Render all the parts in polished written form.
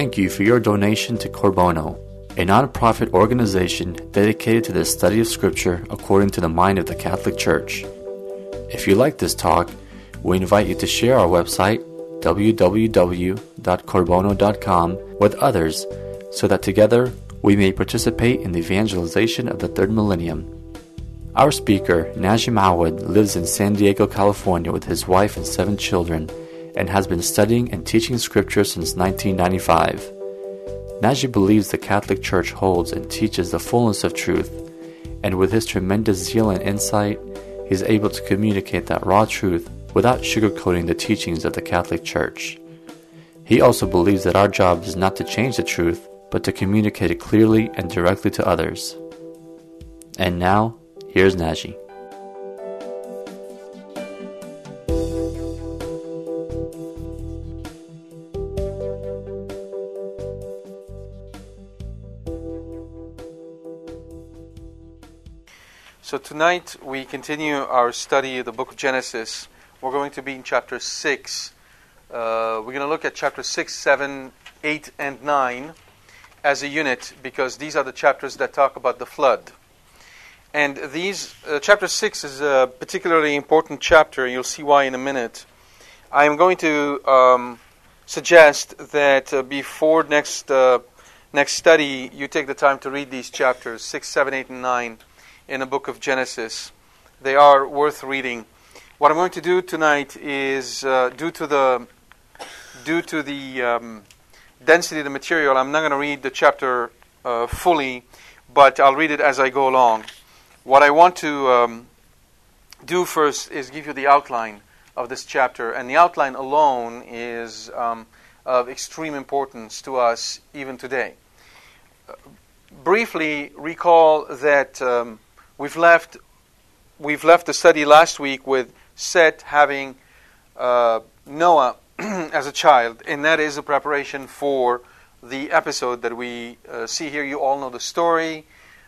Thank you for your donation to Corbono, a non-profit organization dedicated to the study of Scripture according to the mind of the Catholic Church. If you like this talk, we invite you to share our website, www.corbono.com, with others so that together we may participate in the evangelization of the third millennium. Our speaker, Najim Awad, lives in San Diego, California with his wife and 7 children and has been studying and teaching Scripture since 1995. Najim believes the Catholic Church holds and teaches the fullness of truth, and with his tremendous zeal and insight, he is able to communicate that raw truth without sugarcoating the teachings of the Catholic Church. He also believes that our job is not to change the truth, but to communicate it clearly and directly to others. And now, here's Najim. So tonight we continue our study of the book of Genesis. We're going to be in chapter 6. We're going to look at chapter 6, 7, 8, and 9 as a unit because these are the chapters that talk about the flood. And these chapter 6 is a particularly important chapter. You'll see why in a minute. I am going to suggest that before next study, you take the time to read these chapters 6, 7, 8, and 9 in the book of Genesis. They are worth reading. What I'm going to do tonight is due to the density of the material, I'm not going to read the chapter fully, but I'll read it as I go along. What I want to do first is give you the outline of this chapter, and the outline alone is of extreme importance to us even today. Briefly recall that we've left the study last week with Seth having Noah as a child, and that is a preparation for the episode that we see here. You all know the story.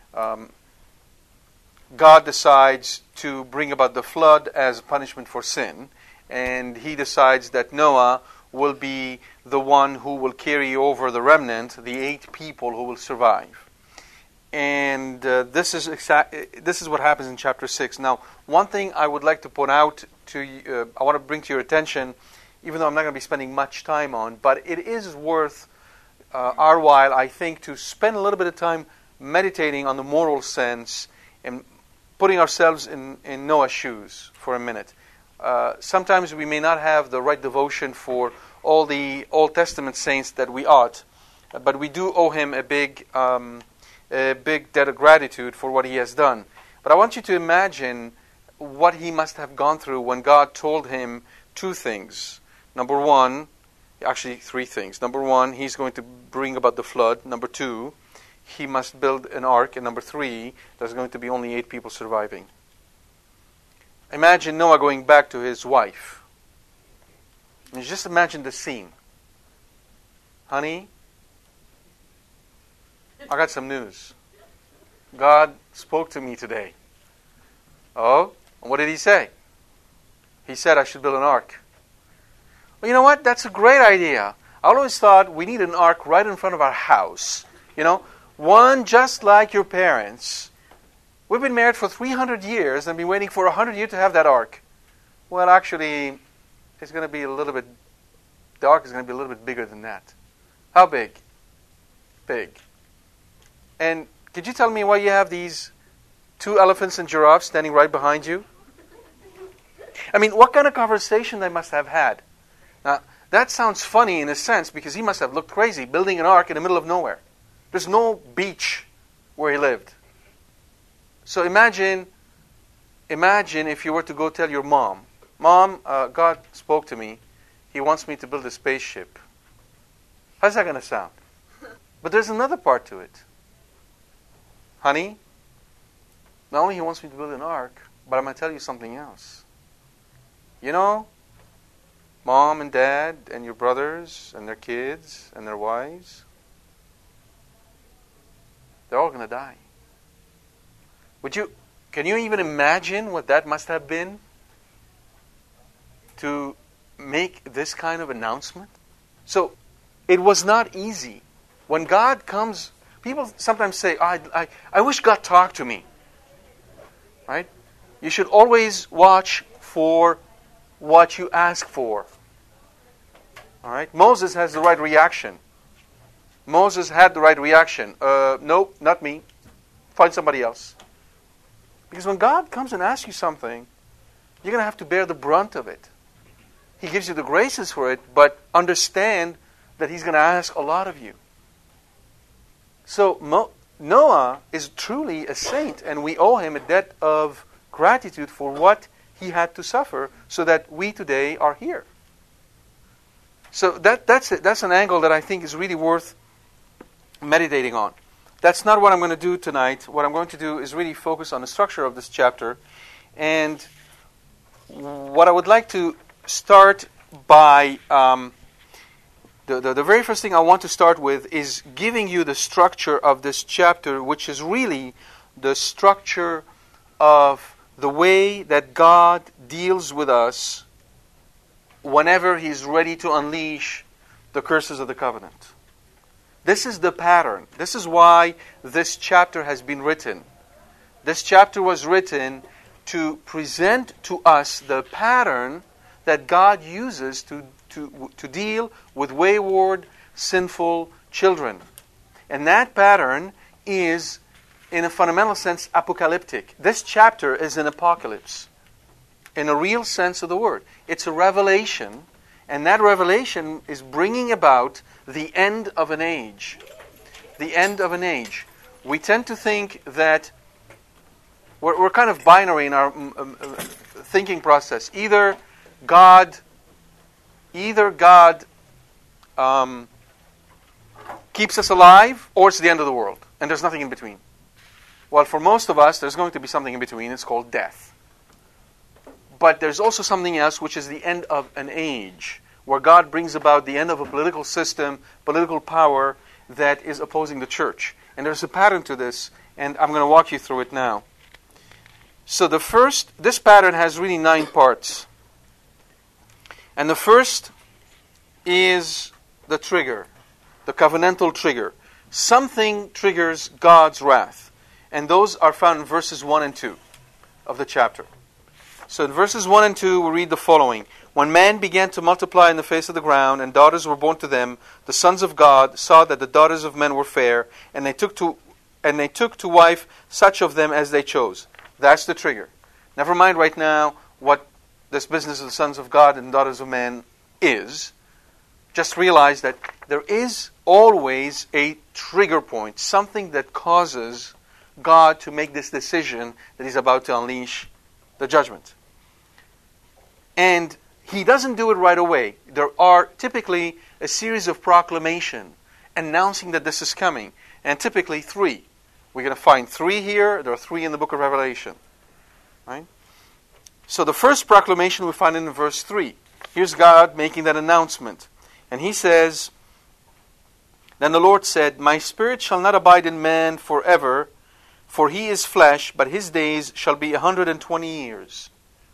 God decides to bring about the flood as punishment for sin, and he decides that Noah will be the one who will carry over the remnant, the 8 people who will survive. And this is what happens in chapter 6. Now, one thing I would like to point out to you, I want to bring to your attention, even though I'm not going to be spending much time on, but it is worth our while, I think, to spend a little bit of time meditating on the moral sense and putting ourselves in Noah's shoes for a minute. Sometimes we may not have the right devotion for all the Old Testament saints that we ought, but we do owe him a big debt of gratitude for what he has done. But I want you to imagine what he must have gone through when God told him 2 things. Number 1, actually 3 things. Number 1, he's going to bring about the flood. Number 2, he must build an ark. And number 3, there's going to be only 8 people surviving. Imagine Noah going back to his wife. And just imagine the scene. Honey, I got some news. God spoke to me today. Oh, what did he say? He said I should build an ark. Well, you know what? That's a great idea. I always thought we need an ark right in front of our house. One just like your parents. We've been married for 300 years and been waiting for 100 years to have that ark. Well, actually, it's going to be the ark is going to be a little bit bigger than that. How big? Big. And could you tell me why you have these 2 elephants and giraffes standing right behind you? I mean, what kind of conversation they must have had? Now, that sounds funny in a sense because he must have looked crazy building an ark in the middle of nowhere. There's no beach where he lived. So imagine if you were to go tell your mom, Mom, God spoke to me. He wants me to build a spaceship. How's that going to sound? But there's another part to it. Honey, not only he wants me to build an ark, but I'm going to tell you something else. Mom and Dad and your brothers and their kids and their wives, they're all going to die. Can you even imagine what that must have been to make this kind of announcement? So it was not easy. When God comes, people sometimes say, I wish God talked to me. Right? You should always watch for what you ask for. All right? Moses has the right reaction. Moses had the right reaction. Nope, not me. Find somebody else. Because when God comes and asks you something, you're going to have to bear the brunt of it. He gives you the graces for it, but understand that He's going to ask a lot of you. So Noah is truly a saint, and we owe him a debt of gratitude for what he had to suffer so that we today are here. So that's it. That's an angle that I think is really worth meditating on. That's not what I'm going to do tonight. What I'm going to do is really focus on the structure of this chapter. And what I would like to start by, the very first thing I want to start with is giving you the structure of this chapter, which is really the structure of the way that God deals with us whenever He's ready to unleash the curses of the covenant. This is the pattern. This is why this chapter has been written. This chapter was written to present to us the pattern that God uses to deal with wayward, sinful children. And that pattern is, in a fundamental sense, apocalyptic. This chapter is an apocalypse, in a real sense of the word. It's a revelation, and that revelation is bringing about the end of an age. The end of an age. We tend to think that we're kind of binary in our thinking process. Either God keeps us alive, or it's the end of the world, and there's nothing in between. Well, for most of us, there's going to be something in between. It's called death. But there's also something else, which is the end of an age, where God brings about the end of a political system, political power that is opposing the church. And there's a pattern to this, and I'm going to walk you through it now. So this pattern has really 9 parts. And the first is the trigger, the covenantal trigger. Something triggers God's wrath. And those are found in verses 1 and 2 of the chapter. So in verses 1 and 2 we read the following. When man began to multiply in the face of the ground, and daughters were born to them, the sons of God saw that the daughters of men were fair, and they took to wife such of them as they chose. That's the trigger. Never mind right now what this business of the sons of God and daughters of men is. Just realize that there is always a trigger point, something that causes God to make this decision that He's about to unleash the judgment. And He doesn't do it right away. There are typically a series of proclamation announcing that this is coming, and typically 3. We're going to find 3 here. There are 3 in the book of Revelation. Right? So the first proclamation we find in verse 3. Here's God making that announcement. And He says, Then the Lord said, My spirit shall not abide in man forever, for he is flesh, but his days shall be 120 years.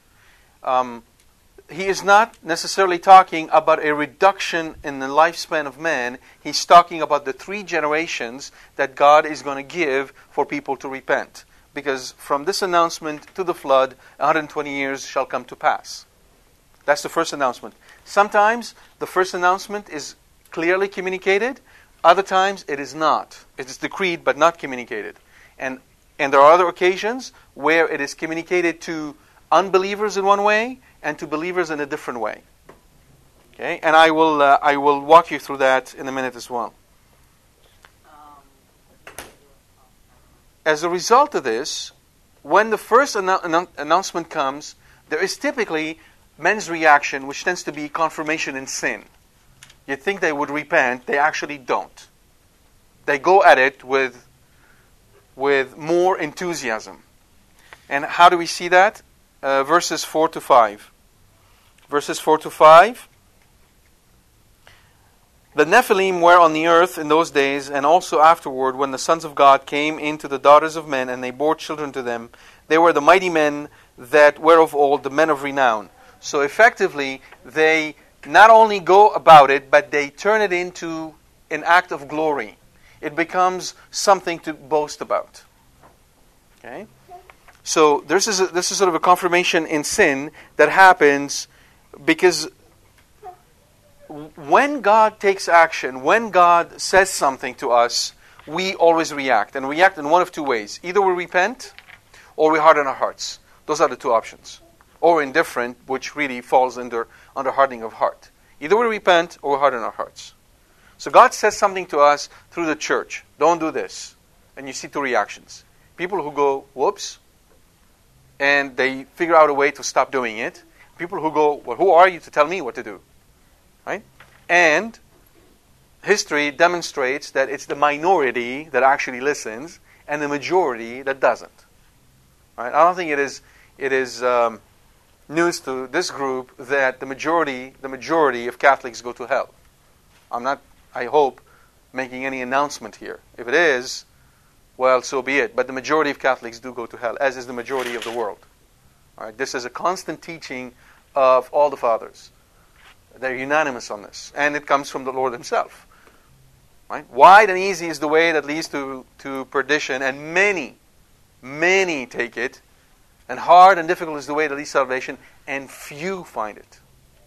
He is not necessarily talking about a reduction in the lifespan of man. He's talking about the 3 generations that God is going to give for people to repent. Because from this announcement to the flood, 120 years shall come to pass. That's the first announcement. Sometimes the first announcement is clearly communicated. Other times it is not. It is decreed but not communicated. And there are other occasions where it is communicated to unbelievers in one way and to believers in a different way. Okay, and I will walk you through that in a minute as well. As a result of this, when the first announcement comes, there is typically men's reaction, which tends to be confirmation in sin. You'd think they would repent, they actually don't. They go at it with more enthusiasm. And how do we see that? Verses 4 to 5. Verses 4 to 5. The Nephilim were on the earth in those days, and also afterward, when the sons of God came into the daughters of men, and they bore children to them. They were the mighty men that were of old, the men of renown. So effectively, they not only go about it, but they turn it into an act of glory. It becomes something to boast about. Okay? So this is sort of a confirmation in sin that happens because when God takes action, when God says something to us, we always react. And react in one of two ways. Either we repent or we harden our hearts. Those are the two options. Or indifferent, which really falls under hardening of heart. Either we repent or we harden our hearts. So God says something to us through the church. Don't do this. And you see two reactions. People who go, whoops, and they figure out a way to stop doing it. People who go, well, who are you to tell me what to do? Right? And history demonstrates that it's the minority that actually listens and the majority that doesn't. Right? I don't think it is news to this group that the majority of Catholics go to hell. I'm not, I hope, making any announcement here. If it is, well, so be it. But the majority of Catholics do go to hell, as is the majority of the world. All right? This is a constant teaching of all the fathers. They're unanimous on this. And it comes from the Lord himself. Right? Wide and easy is the way that leads to perdition, and many take it. And hard and difficult is the way that leads to salvation, and few find it.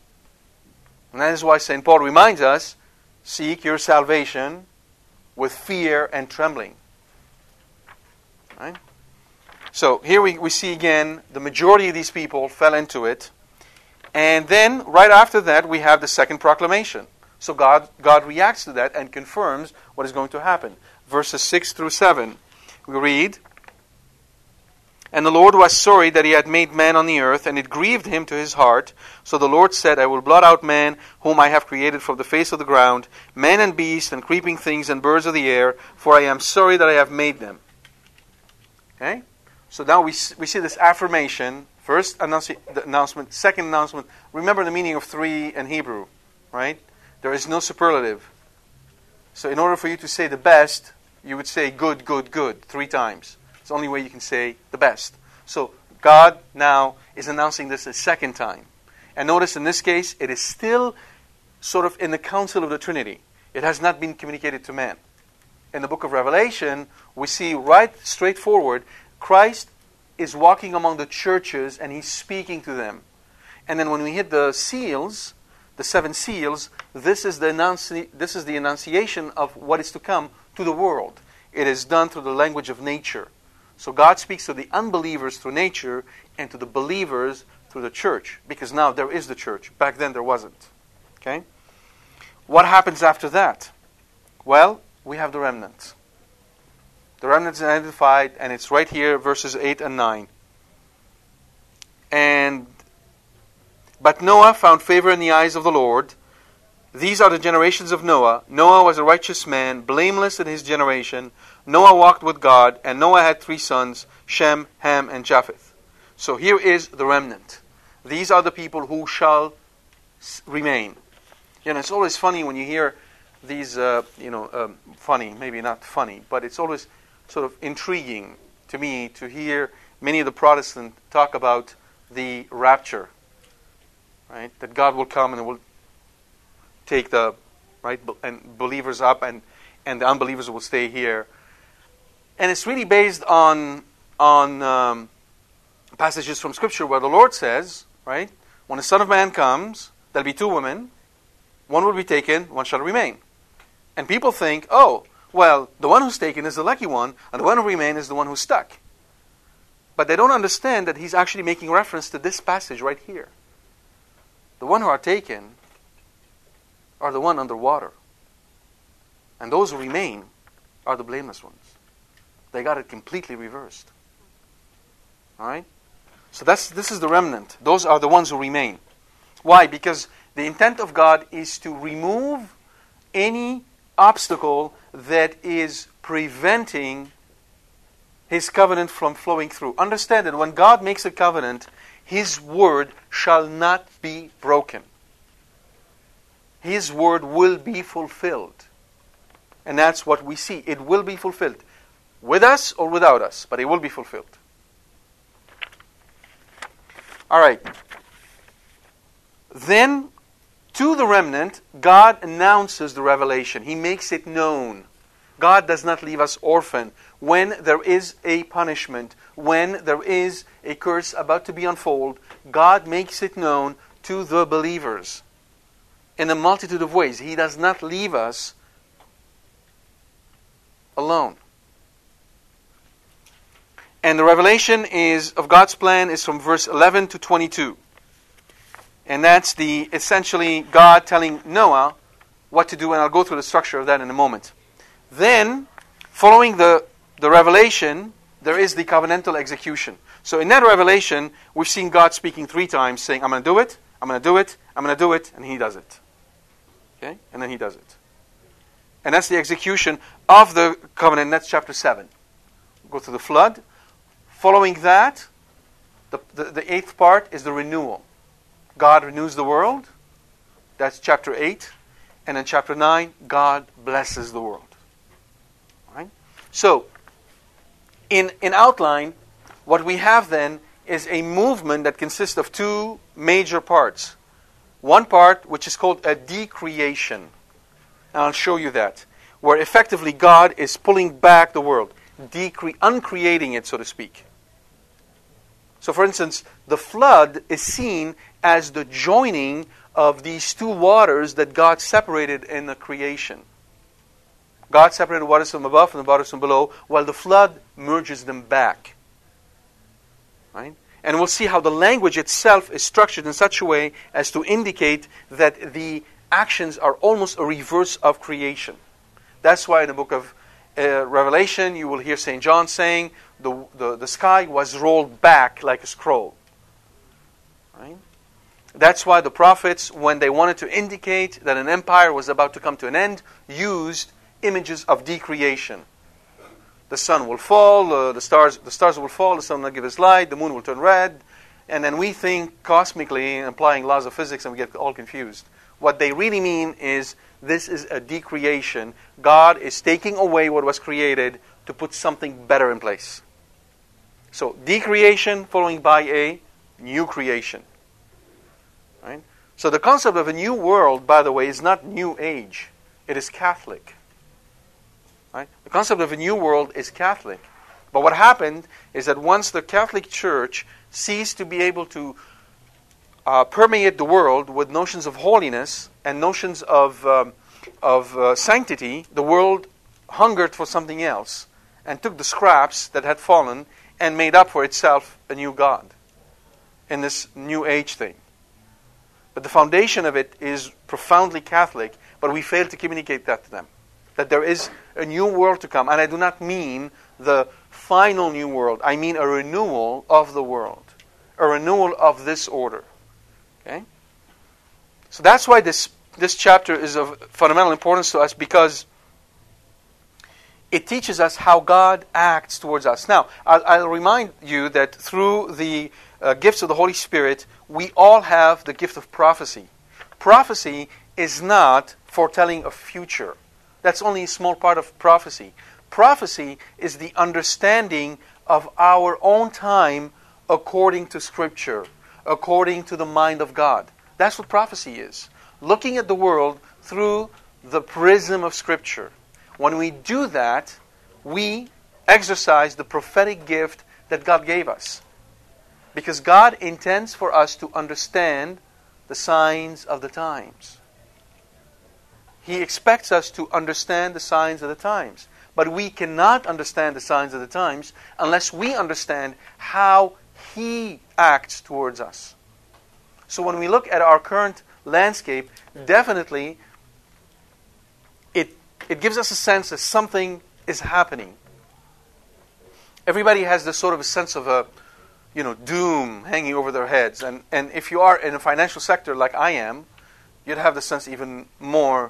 And that is why St. Paul reminds us, seek your salvation with fear and trembling. Right? So here we see again, the majority of these people fell into it. And then, right after that, we have the second proclamation. So God reacts to that and confirms what is going to happen. Verses 6 through 7, we read, "And the Lord was sorry that he had made man on the earth, and it grieved him to his heart. So the Lord said, I will blot out man, whom I have created from the face of the ground, man and beast, and creeping things, and birds of the air, for I am sorry that I have made them." Okay? So now we see this affirmation. First announcement, second announcement. Remember the meaning of three in Hebrew, right? There is no superlative. So in order for you to say the best, you would say good, good, good 3 times. It's the only way you can say the best. So God now is announcing this a second time. And notice in this case, it is still sort of in the council of the Trinity. It has not been communicated to man. In the book of Revelation, we see right straightforward, Christ is walking among the churches and he's speaking to them. And then when we hit the seals, the 7 seals, this is the annunciation of what is to come to the world. It is done through the language of nature. So God speaks to the unbelievers through nature and to the believers through the church. Because now there is the church. Back then there wasn't. Okay? What happens after that? Well, we have the remnant. The remnant is identified, and it's right here, verses 8 and 9. But Noah found favor in the eyes of the Lord. These are the generations of Noah. Noah was a righteous man, blameless in his generation. Noah walked with God, and Noah had 3 sons, Shem, Ham, and Japheth. So here is the remnant. These are the people who shall remain. It's always funny when you hear these, funny, maybe not funny, but it's always sort of intriguing to me to hear many of the Protestants talk about the rapture, right? That God will come and will take the and believers up, and the unbelievers will stay here. And it's really based on passages from Scripture where the Lord says, right, when the Son of Man comes, there'll be 2 women, one will be taken, one shall remain. And people think, oh, well, the one who's taken is the lucky one, and the one who remains is the one who's stuck. But they don't understand that he's actually making reference to this passage right here. The one who are taken are the one under water. And those who remain are the blameless ones. They got it completely reversed. All right? So this is the remnant. Those are the ones who remain. Why? Because the intent of God is to remove any obstacle that is preventing His covenant from flowing through. Understand that when God makes a covenant, His word shall not be broken. His word will be fulfilled. And that's what we see. It will be fulfilled. With us or without us, but it will be fulfilled. All right. Then to the remnant, God announces the revelation. He makes it known. God does not leave us orphaned. When there is a punishment, when there is a curse about to be unfolded, God makes it known to the believers in a multitude of ways. He does not leave us alone. And the revelation of God's plan is from verse 11 to 22. And that's essentially God telling Noah what to do, and I'll go through the structure of that in a moment. Then, following the revelation, there is the covenantal execution. So in that revelation, we've seen God speaking 3 times, saying, I'm going to do it, I'm going to do it, I'm going to do it, and He does it. Okay? And then He does it. And that's the execution of the covenant. That's chapter 7. Go through the flood. Following that, the 8th part is the renewal. God renews the world. That's chapter 8. And in chapter 9, God blesses the world. Right? So, in outline, what we have then is a movement that consists of 2 major parts. One part, which is called a decreation. And I'll show you that. Where effectively God is pulling back the world. Uncreating it, so to speak. So for instance, the flood is seen as the joining of these 2 waters that God separated in the creation. God separated the waters from above and the waters from below, while the flood merges them back. Right? And we'll see how the language itself is structured in such a way as to indicate that the actions are almost a reverse of creation. That's why in the book of Revelation, you will hear St. John saying, the sky was rolled back like a scroll. Right? That's why the prophets, when they wanted to indicate that an empire was about to come to an end, used images of decreation. The sun will fall, the stars will fall, the sun will not give its light, the moon will turn red, and then we think cosmically, applying laws of physics, and we get all confused. What they really mean is, this is a decreation. God is taking away what was created to put something better in place. So, decreation following by a new creation. Right? So the concept of a new world, by the way, is not New Age. It is Catholic. Right? The concept of a new world is Catholic. But what happened is that once the Catholic Church ceased to be able to permeate the world with notions of holiness and notions of sanctity, the world hungered for something else and took the scraps that had fallen and made up for itself a new God in this New Age thing. But the foundation of it is profoundly Catholic, but we fail to communicate that to them. That there is a new world to come. And I do not mean the final new world. I mean a renewal of the world. A renewal of this order. Okay? So that's why this chapter is of fundamental importance to us, because it teaches us how God acts towards us. Now, I'll remind you that through the gifts of the Holy Spirit, we all have the gift of prophecy. Prophecy is not foretelling a future. That's only a small part of prophecy. Prophecy is the understanding of our own time according to Scripture, according to the mind of God. That's what prophecy is. Looking at the world through the prism of Scripture. When we do that, we exercise the prophetic gift that God gave us. Because God intends for us to understand the signs of the times. He expects us to understand the signs of the times. But we cannot understand the signs of the times unless we understand how He acts towards us. So when we look at our current landscape, definitely it gives us a sense that something is happening. Everybody has this sort of a sense of doom hanging over their heads. And if you are in a financial sector like I am, you'd have the sense even more,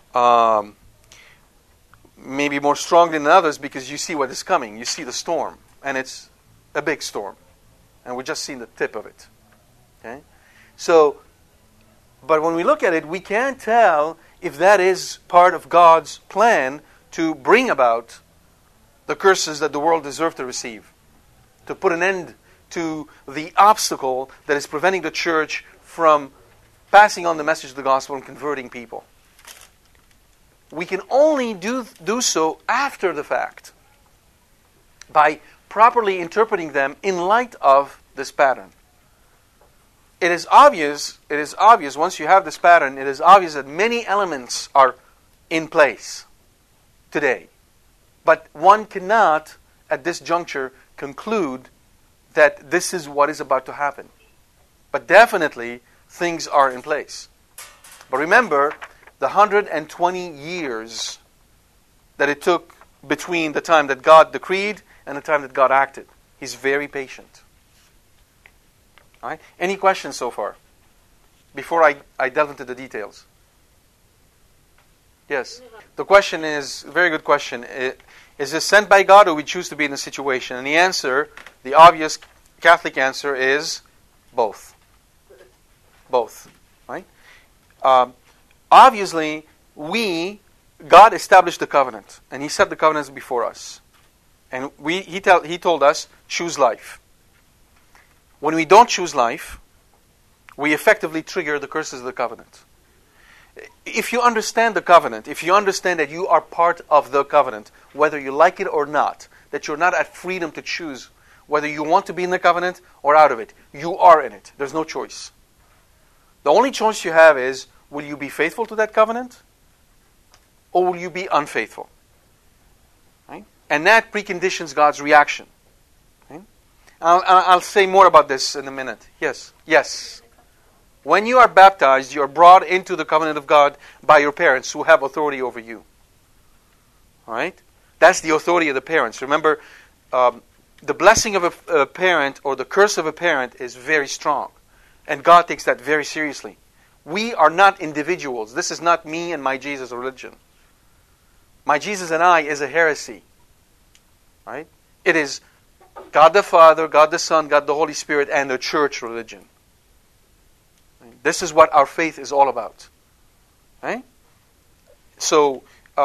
maybe more strongly than others, because you see what is coming. You see the storm, and it's a big storm. And we're just seeing the tip of it. Okay? So, but when we look at it, we can't tell if that is part of God's plan to bring about the curses that the world deserves to receive. To put an end to the obstacle that is preventing the church from passing on the message of the gospel and converting people. We can only do so after the fact, by properly interpreting them in light of this pattern. It is obvious, once you have this pattern, it is obvious that many elements are in place today. But one cannot, at this juncture, conclude that this is what is about to happen. But definitely, things are in place. But remember, the 120 years that it took between the time that God decreed and the time that God acted. He's very patient. All right? Any questions so far? Before I delve into the details. Yes. The question is, very good question. Is this sent by God, or we choose to be in a situation? And the answer, the obvious Catholic answer, is both. Both. Right? Obviously, God established the covenant, and He set the covenants before us. And He told us, choose life. When we don't choose life, we effectively trigger the curses of the covenant. If you understand the covenant, if you understand that you are part of the covenant, whether you like it or not, that you're not at freedom to choose whether you want to be in the covenant or out of it, you are in it. There's no choice. The only choice you have is, will you be faithful to that covenant, or will you be unfaithful? Right? And that preconditions God's reaction. Right? I'll say more about this in a minute. Yes. Yes. When you are baptized, you are brought into the covenant of God by your parents who have authority over you. All right? That's the authority of the parents. Remember, the blessing of a parent or the curse of a parent is very strong. And God takes that very seriously. We are not individuals. This is not me and my Jesus religion. My Jesus and I is a heresy. Right? It is God the Father, God the Son, God the Holy Spirit, and the church religion. This is what our faith is all about. Right? So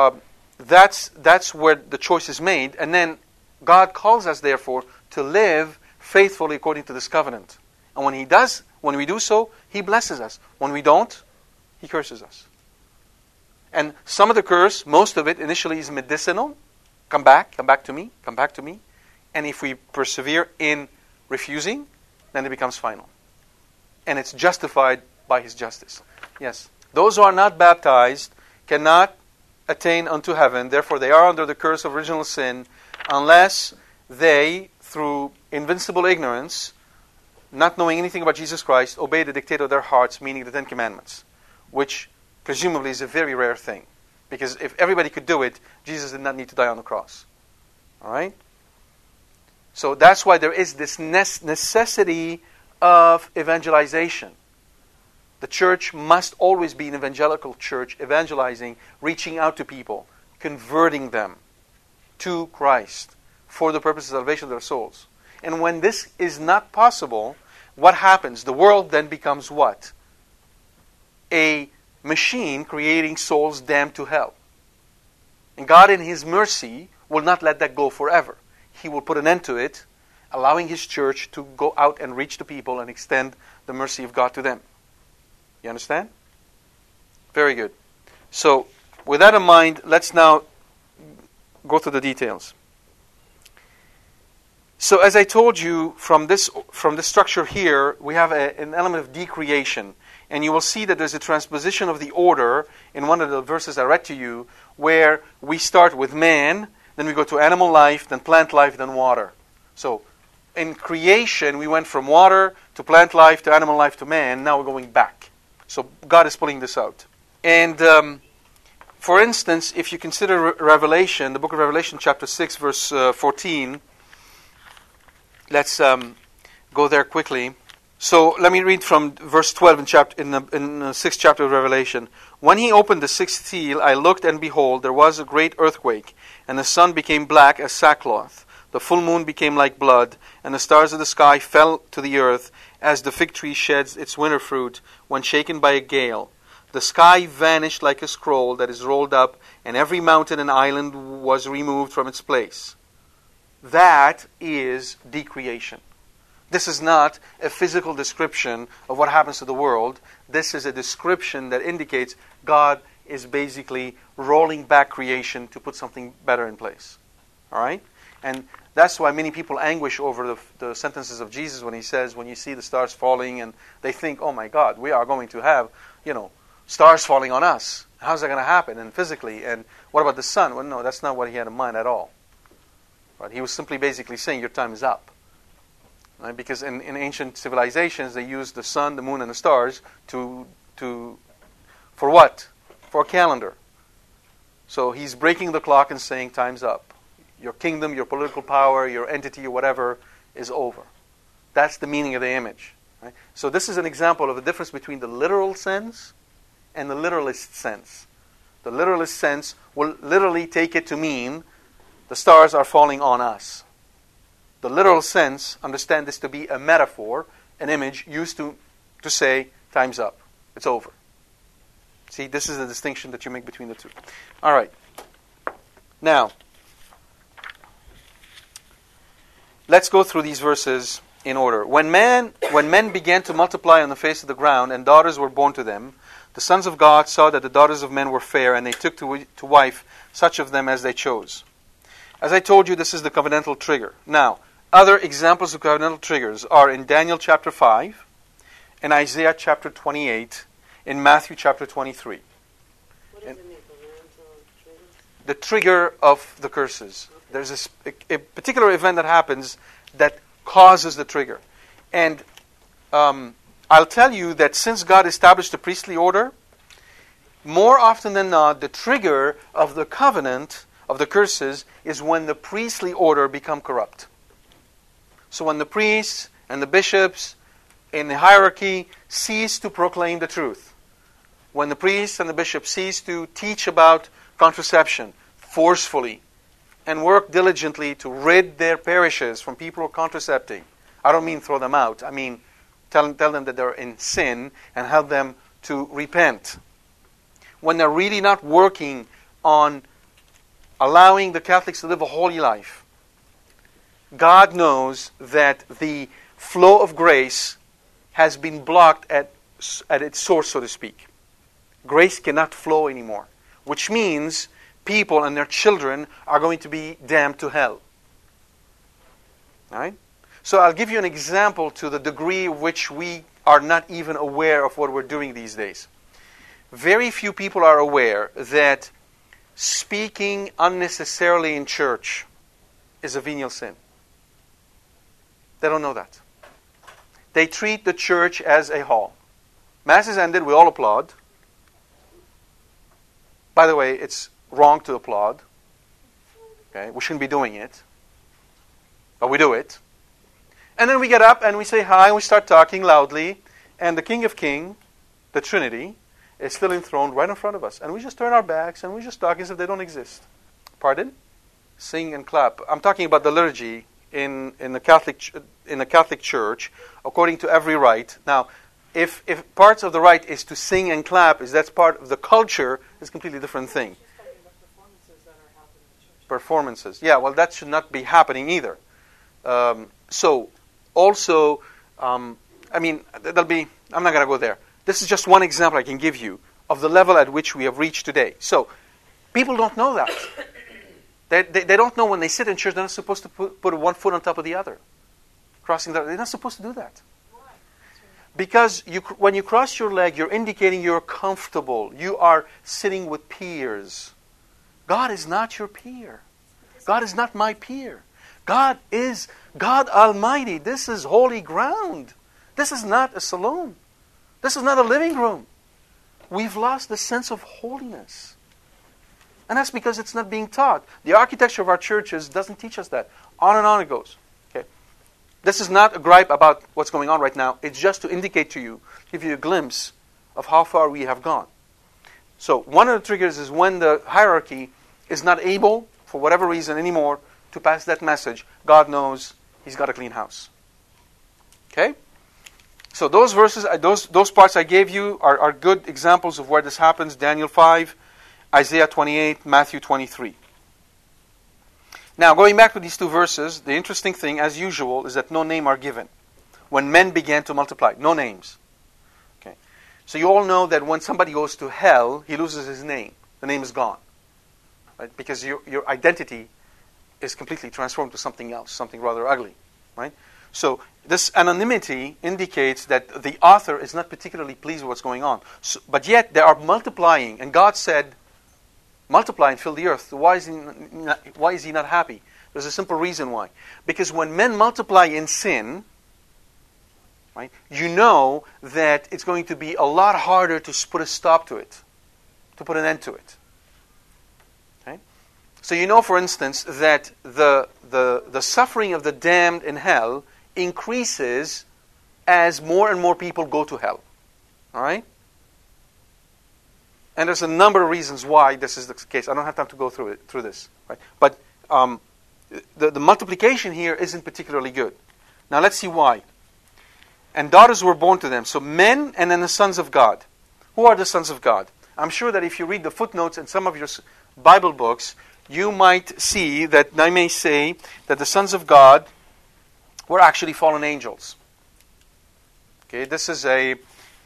that's where the choice is made. And then God calls us, therefore, to live faithfully according to this covenant. And when we do so, He blesses us. When we don't, He curses us. And some of the curse, most of it, initially is medicinal. Come back to me, come back to me. And if we persevere in refusing, then it becomes final. And it's justified by His justice. Yes. Those who are not baptized cannot attain unto heaven. Therefore, they are under the curse of original sin, unless they, through invincible ignorance, not knowing anything about Jesus Christ, obey the dictate of their hearts, meaning the Ten Commandments, which presumably is a very rare thing. Because if everybody could do it, Jesus did not need to die on the cross. All right? So that's why there is this necessity of evangelization. The church must always be an evangelical church, evangelizing, reaching out to people, converting them to Christ for the purpose of salvation of their souls. And when this is not possible, what happens? The world then becomes what? A machine creating souls damned to hell. And God in His mercy will not let that go forever. He will put an end to it, allowing His church to go out and reach the people and extend the mercy of God to them. You understand? Very good. So, with that in mind, let's now go through the details. So, as I told you, from this structure here, we have an element of decreation. And you will see that there's a transposition of the order in one of the verses I read to you, where we start with man, then we go to animal life, then plant life, then water. So, in creation, we went from water to plant life to animal life to man. Now we're going back. So, God is pulling this out. And, for instance, if you consider Revelation, the book of Revelation, chapter 6, verse 14, let's go there quickly. So let me read from verse 12 in the 6th chapter of Revelation. When He opened the 6th seal, I looked, and behold, there was a great earthquake, and the sun became black as sackcloth. The full moon became like blood, and the stars of the sky fell to the earth, as the fig tree sheds its winter fruit when shaken by a gale. The sky vanished like a scroll that is rolled up, and every mountain and island was removed from its place. That is decreation. This is not a physical description of what happens to the world. this is a description that indicates God is basically rolling back creation to put something better in place. All right? And that's why many people anguish over the sentences of Jesus when he says, when you see the stars falling, and they think, oh my God, we are going to have, stars falling on us. How's that going to happen? And physically, and what about the sun? Well, no, that's not what he had in mind at all. Right? He was simply basically saying your time is up. Right? Because in ancient civilizations, they used the sun, the moon, and the stars for what? For a calendar. So he's breaking the clock and saying time's up. Your kingdom, your political power, your entity, or whatever is over. That's the meaning of the image. Right? So this is an example of the difference between the literal sense and the literalist sense. The literalist sense will literally take it to mean the stars are falling on us. The literal sense, understand this to be a metaphor, an image used to say, time's up. It's over. See, this is the distinction that you make between the two. All right. Now, let's go through these verses in order. When men began to multiply on the face of the ground, and daughters were born to them, the sons of God saw that the daughters of men were fair, and they took to wife such of them as they chose. As I told you, this is the covenantal trigger. Now, other examples of covenantal triggers are in Daniel chapter 5, in Isaiah chapter 28, in Matthew chapter 23. What does it mean, covenantal triggers? The trigger of the curses. Okay. There's a particular event that happens that causes the trigger. And I'll tell you that since God established the priestly order, more often than not, the trigger of the covenant, of the curses, is when the priestly order become corrupt. So when the priests and the bishops in the hierarchy cease to proclaim the truth, when the priests and the bishops cease to teach about contraception forcefully and work diligently to rid their parishes from people who are contracepting, I don't mean throw them out, I mean tell them that they're in sin and help them to repent. When they're really not working on allowing the Catholics to live a holy life, God knows that the flow of grace has been blocked at its source, so to speak. Grace cannot flow anymore, which means people and their children are going to be damned to hell. All right? So I'll give you an example to the degree which we are not even aware of what we're doing these days. Very few people are aware that speaking unnecessarily in church is a venial sin. They don't know that. They treat the church as a hall. Mass is ended, we all applaud. By the way, it's wrong to applaud. Okay, we shouldn't be doing it. But we do it. And then we get up and we say hi and we start talking loudly. And the King of Kings, the Trinity, is still enthroned right in front of us. And we just turn our backs and we just talk as if they don't exist. Pardon? Sing and clap. I'm talking about the liturgy in the Catholic Church, according to every rite. Now, if parts of the rite is to sing and clap, is that's part of the culture, it's a completely different thing. She's talking about performances that are happening in the church. Performances. Yeah, well, that should not be happening either. So, also, I mean, I'm not going to go there. This is just one example I can give you of the level at which we have reached today. So, people don't know that. They don't know when they sit in church, they're not supposed to put one foot on top of the other. They're not supposed to do that. Why? Because when you cross your leg, you're indicating you're comfortable. You are sitting with peers. God is not your peer. God is not my peer. God is God Almighty. This is holy ground. This is not a saloon. This is not a living room. We've lost the sense of holiness. And that's because it's not being taught. The architecture of our churches doesn't teach us that. On and on it goes. Okay. This is not a gripe about what's going on right now. It's just to indicate to you, give you a glimpse of how far we have gone. So one of the triggers is when the hierarchy is not able, for whatever reason anymore, to pass that message. God knows He's got a clean house. Okay? So those verses, those parts I gave you are good examples of where this happens. Daniel 5, Isaiah 28, Matthew 23. Now, going back to these two verses, the interesting thing, as usual, is that no name are given. When men began to multiply, no names. Okay. So you all know that when somebody goes to hell, he loses his name. The name is gone. Right? Because your identity is completely transformed to something else, something rather ugly. Right? So this anonymity indicates that the author is not particularly pleased with what's going on. So, but yet they are multiplying, and God said, multiply and fill the earth. Why is he not happy? There's a simple reason why. Because when men multiply in sin, right, you know that it's going to be a lot harder to put a stop to it, to put an end to it. Okay? So you know, for instance, that the suffering of the damned in hell increases as more and more people go to hell. All right? And there's a number of reasons why this is the case. I don't have time to go through this. Right? But the multiplication here isn't particularly good. Now let's see why. And daughters were born to them. So men and then the sons of God. Who are the sons of God? I'm sure that if you read the footnotes in some of your Bible books, you might see that I may say that the sons of God were actually fallen angels. Okay, this is a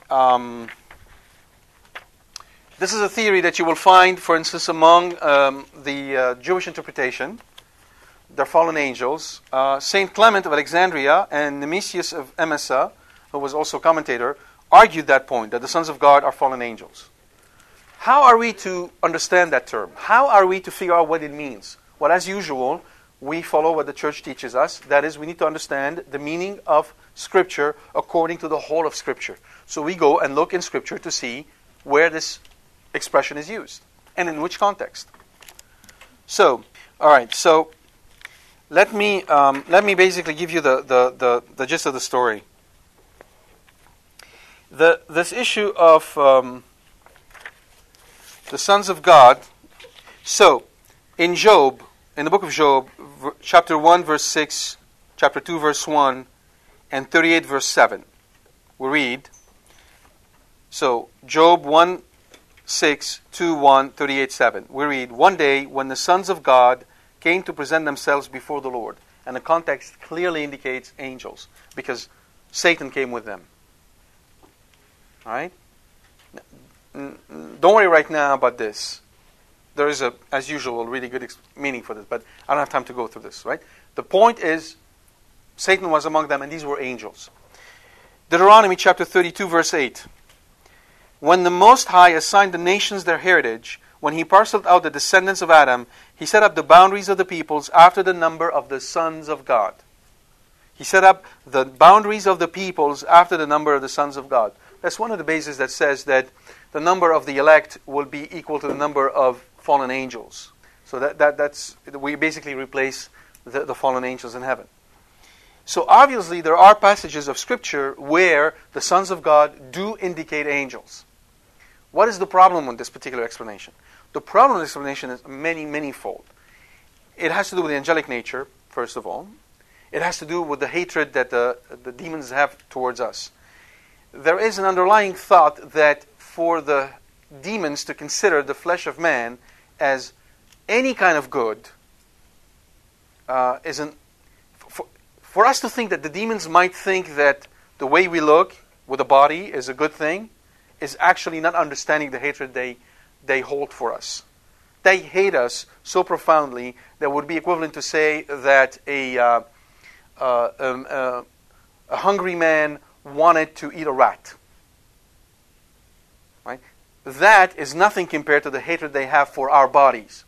theory that you will find, for instance, among the Jewish interpretation. They're fallen angels. Saint Clement of Alexandria and Nemesius of Emesa, who was also a commentator, argued that point, that the sons of God are fallen angels. How are we to understand that term? How are we to figure out what it means? Well, as usual, we follow what the church teaches us. That is, we need to understand the meaning of Scripture according to the whole of Scripture. So we go and look in Scripture to see where this expression is used and in which context. So, all right. So let me basically give you the gist of the story. This issue of the sons of God. So in Job, in the book of Job, chapter 1, verse 6, chapter 2, verse 1, and 38, verse 7, we read. So Job 1, 6, 2, 1, 38, 7. We read, one day when the sons of God came to present themselves before the Lord. And the context clearly indicates angels, because Satan came with them. All right? Don't worry right now about this. There is, as usual, a really good meaning for this, but I don't have time to go through this, right? The point is, Satan was among them, and these were angels. Deuteronomy chapter 32, verse 8. When the Most High assigned the nations their heritage, when he parceled out the descendants of Adam, he set up the boundaries of the peoples after the number of the sons of God. He set up the boundaries of the peoples after the number of the sons of God. That's one of the bases that says that the number of the elect will be equal to the number of fallen angels. So that's we basically replace the fallen angels in heaven. So obviously there are passages of Scripture where the sons of God do indicate angels. What is the problem with this particular explanation? The problem with this explanation is many-fold. It has to do with the angelic nature, first of all. It has to do with the hatred that the demons have towards us. There is an underlying thought that for the demons to consider the flesh of man as any kind of good isn't... For us to think that the demons might think that the way we look with the body is a good thing is actually not understanding the hatred they hold for us. They hate us so profoundly that would be equivalent to say that a hungry man wanted to eat a rat. Right? That is nothing compared to the hatred they have for our bodies.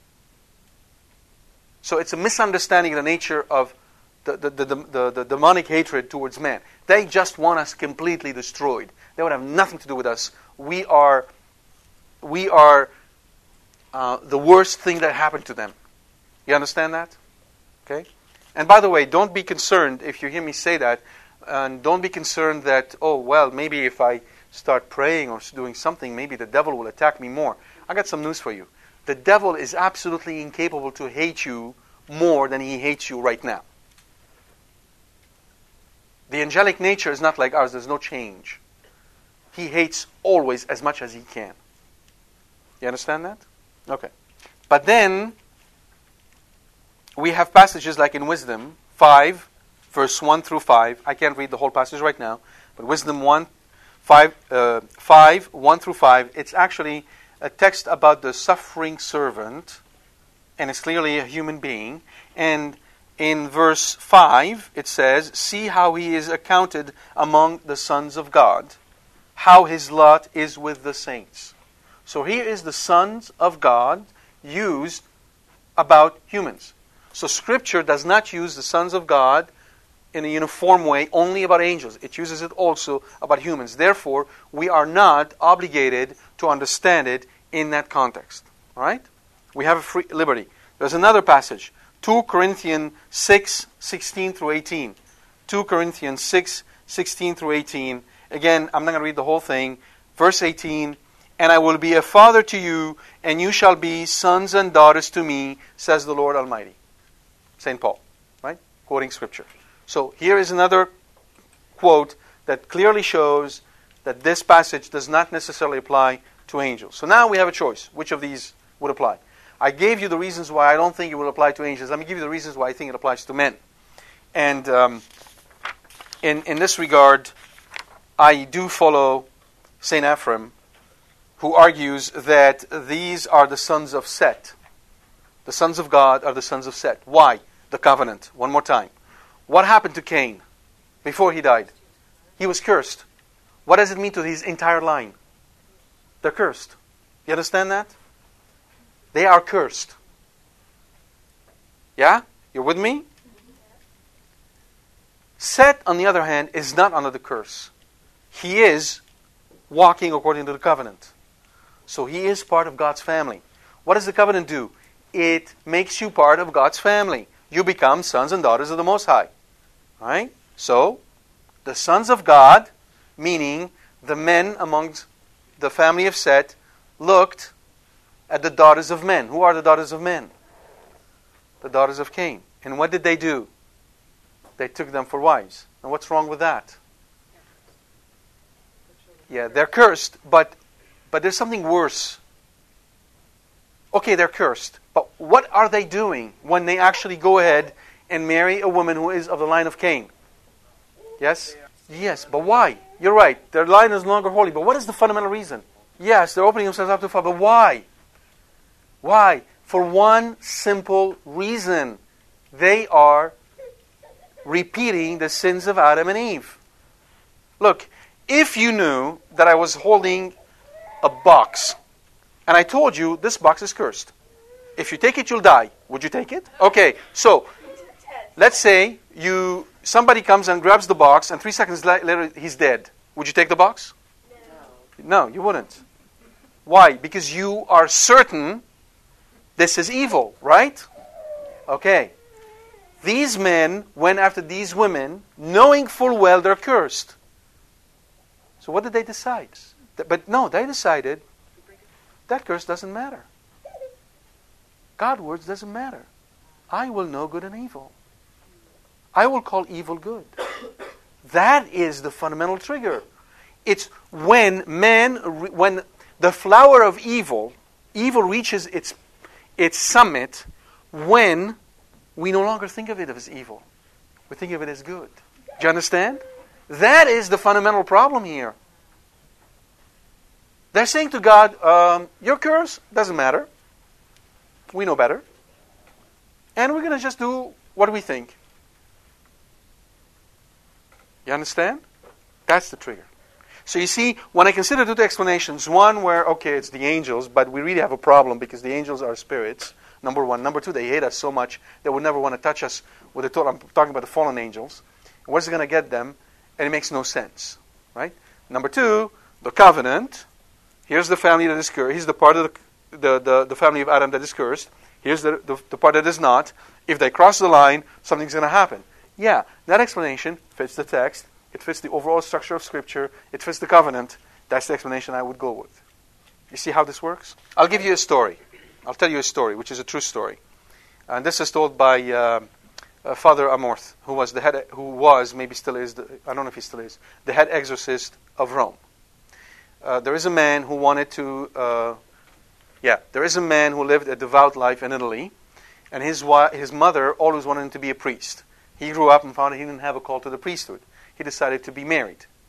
So it's a misunderstanding of the nature of the demonic hatred towards man. They just want us completely destroyed. They would have nothing to do with us. We are the worst thing that happened to them. You understand that? Okay? And by the way, don't be concerned if you hear me say that, and don't be concerned that, oh, well, maybe if I start praying or doing something, maybe the devil will attack me more. I got some news for you. The devil is absolutely incapable to hate you more than he hates you right now. The angelic nature is not like ours. There's no change. He hates always as much as he can. You understand that? Okay. But then, we have passages like in Wisdom 5, verse 1 through 5. I can't read the whole passage right now. But Wisdom 1, 1 through 5, it's actually a text about the suffering servant, and it's clearly a human being. And in verse 5, it says, see how he is accounted among the sons of God, how his lot is with the saints. So here is the sons of God used about humans. So Scripture does not use the sons of God in a uniform way only about angels. It uses it also about humans. Therefore, we are not obligated to understand it in that context. All right? We have a free liberty. There's another passage, 2 Corinthians 6, 16 through 18. 2 Corinthians 6, 16 through 18. Again, I'm not going to read the whole thing. Verse 18, and I will be a father to you, and you shall be sons and daughters to me, says the Lord Almighty. St. Paul, right? Quoting Scripture. So here is another quote that clearly shows that this passage does not necessarily apply to angels. So now we have a choice. Which of these would apply? I gave you the reasons why I don't think it will apply to angels. Let me give you the reasons why I think it applies to men. And in this regard, I do follow St. Ephraim, who argues that these are the sons of Set. The sons of God are the sons of Set. Why? The covenant. One more time. What happened to Cain before he died? He was cursed. What does it mean to his entire line? They're cursed. You understand that? They are cursed. Yeah? You're with me? Set, on the other hand, is not under the curse. He is walking according to the covenant. So he is part of God's family. What does the covenant do? It makes you part of God's family. You become sons and daughters of the Most High. Right? So, the sons of God, meaning the men amongst the family of Set, looked at the daughters of men. Who are the daughters of men? The daughters of Cain. And what did they do? They took them for wives. And what's wrong with that? Yeah, they're cursed, but there's something worse. Okay, they're cursed. But what are they doing when they actually go ahead and marry a woman who is of the line of Cain? Yes? Yes, but why? You're right. Their line is no longer holy. But what is the fundamental reason? Yes, they're opening themselves up to fire. But why? Why? For one simple reason. They are repeating the sins of Adam and Eve. Look, if you knew that I was holding a box, and I told you this box is cursed. If you take it, you'll die. Would you take it? Okay, so let's say somebody comes and grabs the box, and 3 seconds later he's dead. Would you take the box? No, you wouldn't. Why? Because you are certain this is evil, right? Okay. These men went after these women, knowing full well they're cursed. So what did they decide? But no, they decided that curse doesn't matter. God's words doesn't matter. I will know good and evil. I will call evil good. That is the fundamental trigger. It's when the flower of evil reaches its summit, when we no longer think of it as evil. We think of it as good. Do you understand? That is the fundamental problem here. They're saying to God, your curse doesn't matter. We know better. And we're going to just do what we think. You understand? That's the trigger. So you see, when I consider two explanations, one where, okay, it's the angels, but we really have a problem because the angels are spirits, number one. Number two, they hate us so much they would never want to touch us with the I'm talking about the fallen angels. And where's it going to get them? And it makes no sense. Right? Number two, the covenant. Here's the family that is cursed. Here's the part of the family of Adam that is cursed. Here's the part that is not. If they cross the line, something's going to happen. Yeah, that explanation fits the text. It fits the overall structure of Scripture. It fits the covenant. That's the explanation I would go with. You see how this works? I'll give you a story. I'll tell you a story, which is a true story. And this is told by Father Amorth, who was, maybe still is, I don't know if he still is, the head exorcist of Rome. There is a man who wanted to, there is a man who lived a devout life in Italy, and his mother always wanted him to be a priest. He grew up and found he didn't have a call to the priesthood. He decided to be married.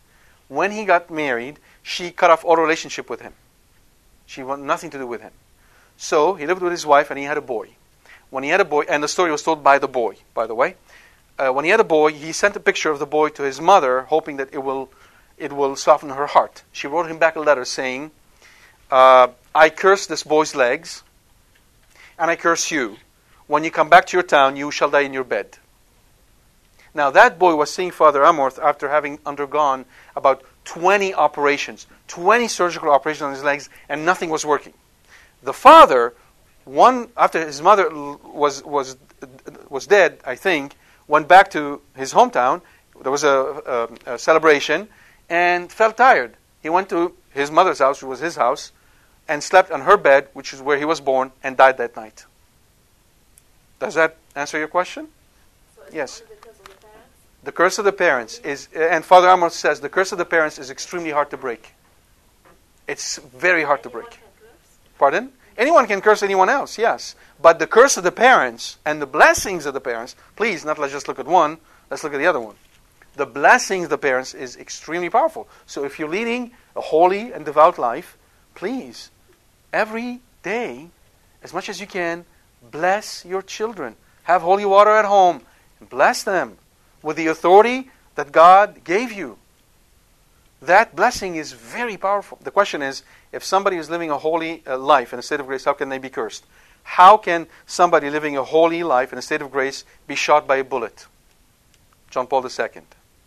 when he got married, she cut off all relationship with him. She wanted nothing to do with him. So he lived with his wife and he had a boy. When he had a boy, and the story was told by the boy, by the way. When he had a boy, he sent a picture of the boy to his mother, hoping that it will soften her heart. She wrote him back a letter saying, I curse this boy's legs, and I curse you. When you come back to your town, you shall die in your bed. Now that boy was seeing Father Amorth after having undergone about 20 operations, 20 surgical operations on his legs, and nothing was working. The father, after his mother was dead, I think, went back to his hometown. There was a celebration, and felt tired. He went to his mother's house, which was his house, and slept on her bed, which is where he was born, and died that night. Does that answer your question? So is Yes. it because of the parents? The curse of the parents is, and Father Amorth says, the curse of the parents is extremely hard to break. It's very hard to Anyone break. can curse? Pardon? Anyone can curse anyone else, yes. But the curse of the parents and the blessings of the parents, please, let's just look at one, let's look at the other one. The blessings of the parents is extremely powerful. So if you're leading a holy and devout life, please, every day, as much as you can, bless your children. Have holy water at home and bless them with the authority that God gave you. That blessing is very powerful. The question is, if somebody is living a holy life in a state of grace, how can they be cursed? How can somebody living a holy life in a state of grace be shot by a bullet? John Paul II.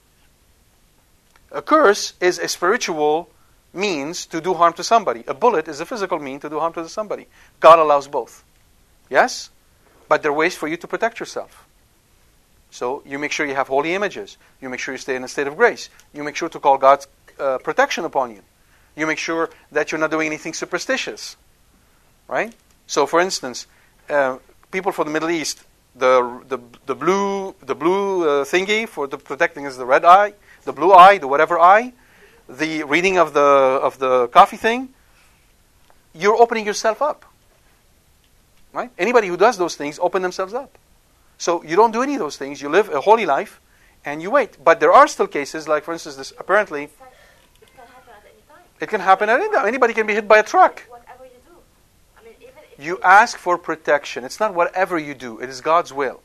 A curse is a spiritual means to do harm to somebody. A bullet is a physical means to do harm to somebody. God allows both. Yes? But there are ways for you to protect yourself. So you make sure you have holy images. You make sure you stay in a state of grace. You make sure to call God's protection upon you. You make sure that you're not doing anything superstitious. Right? So for instance, people from the Middle East, the blue thingy for the protecting is the red eye, the blue eye, the whatever eye, the reading of the coffee thing, you're opening yourself up. Right? Anybody who does those things open themselves up. So you don't do any of those things. You live a holy life and you wait. But there are still cases, like for instance, this apparently It can happen at any time. it can happen at any time. Anybody can be hit by a truck. Whatever you do. I mean, even if You ask for protection. It's not whatever you do. It is God's will.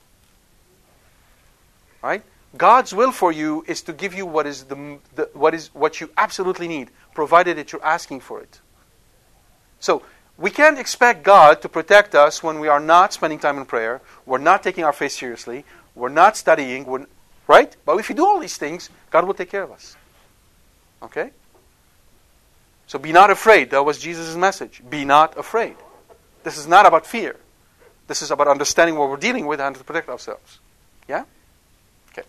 Right? God's will for you is to give you what is what you absolutely need, provided that you're asking for it. So we can't expect God to protect us when we are not spending time in prayer. We're not taking our faith seriously. We're not studying. Right? But if you do all these things, God will take care of us. Okay? So be not afraid. That was Jesus' message. Be not afraid. This is not about fear. This is about understanding what we're dealing with and to protect ourselves. Yeah? Okay.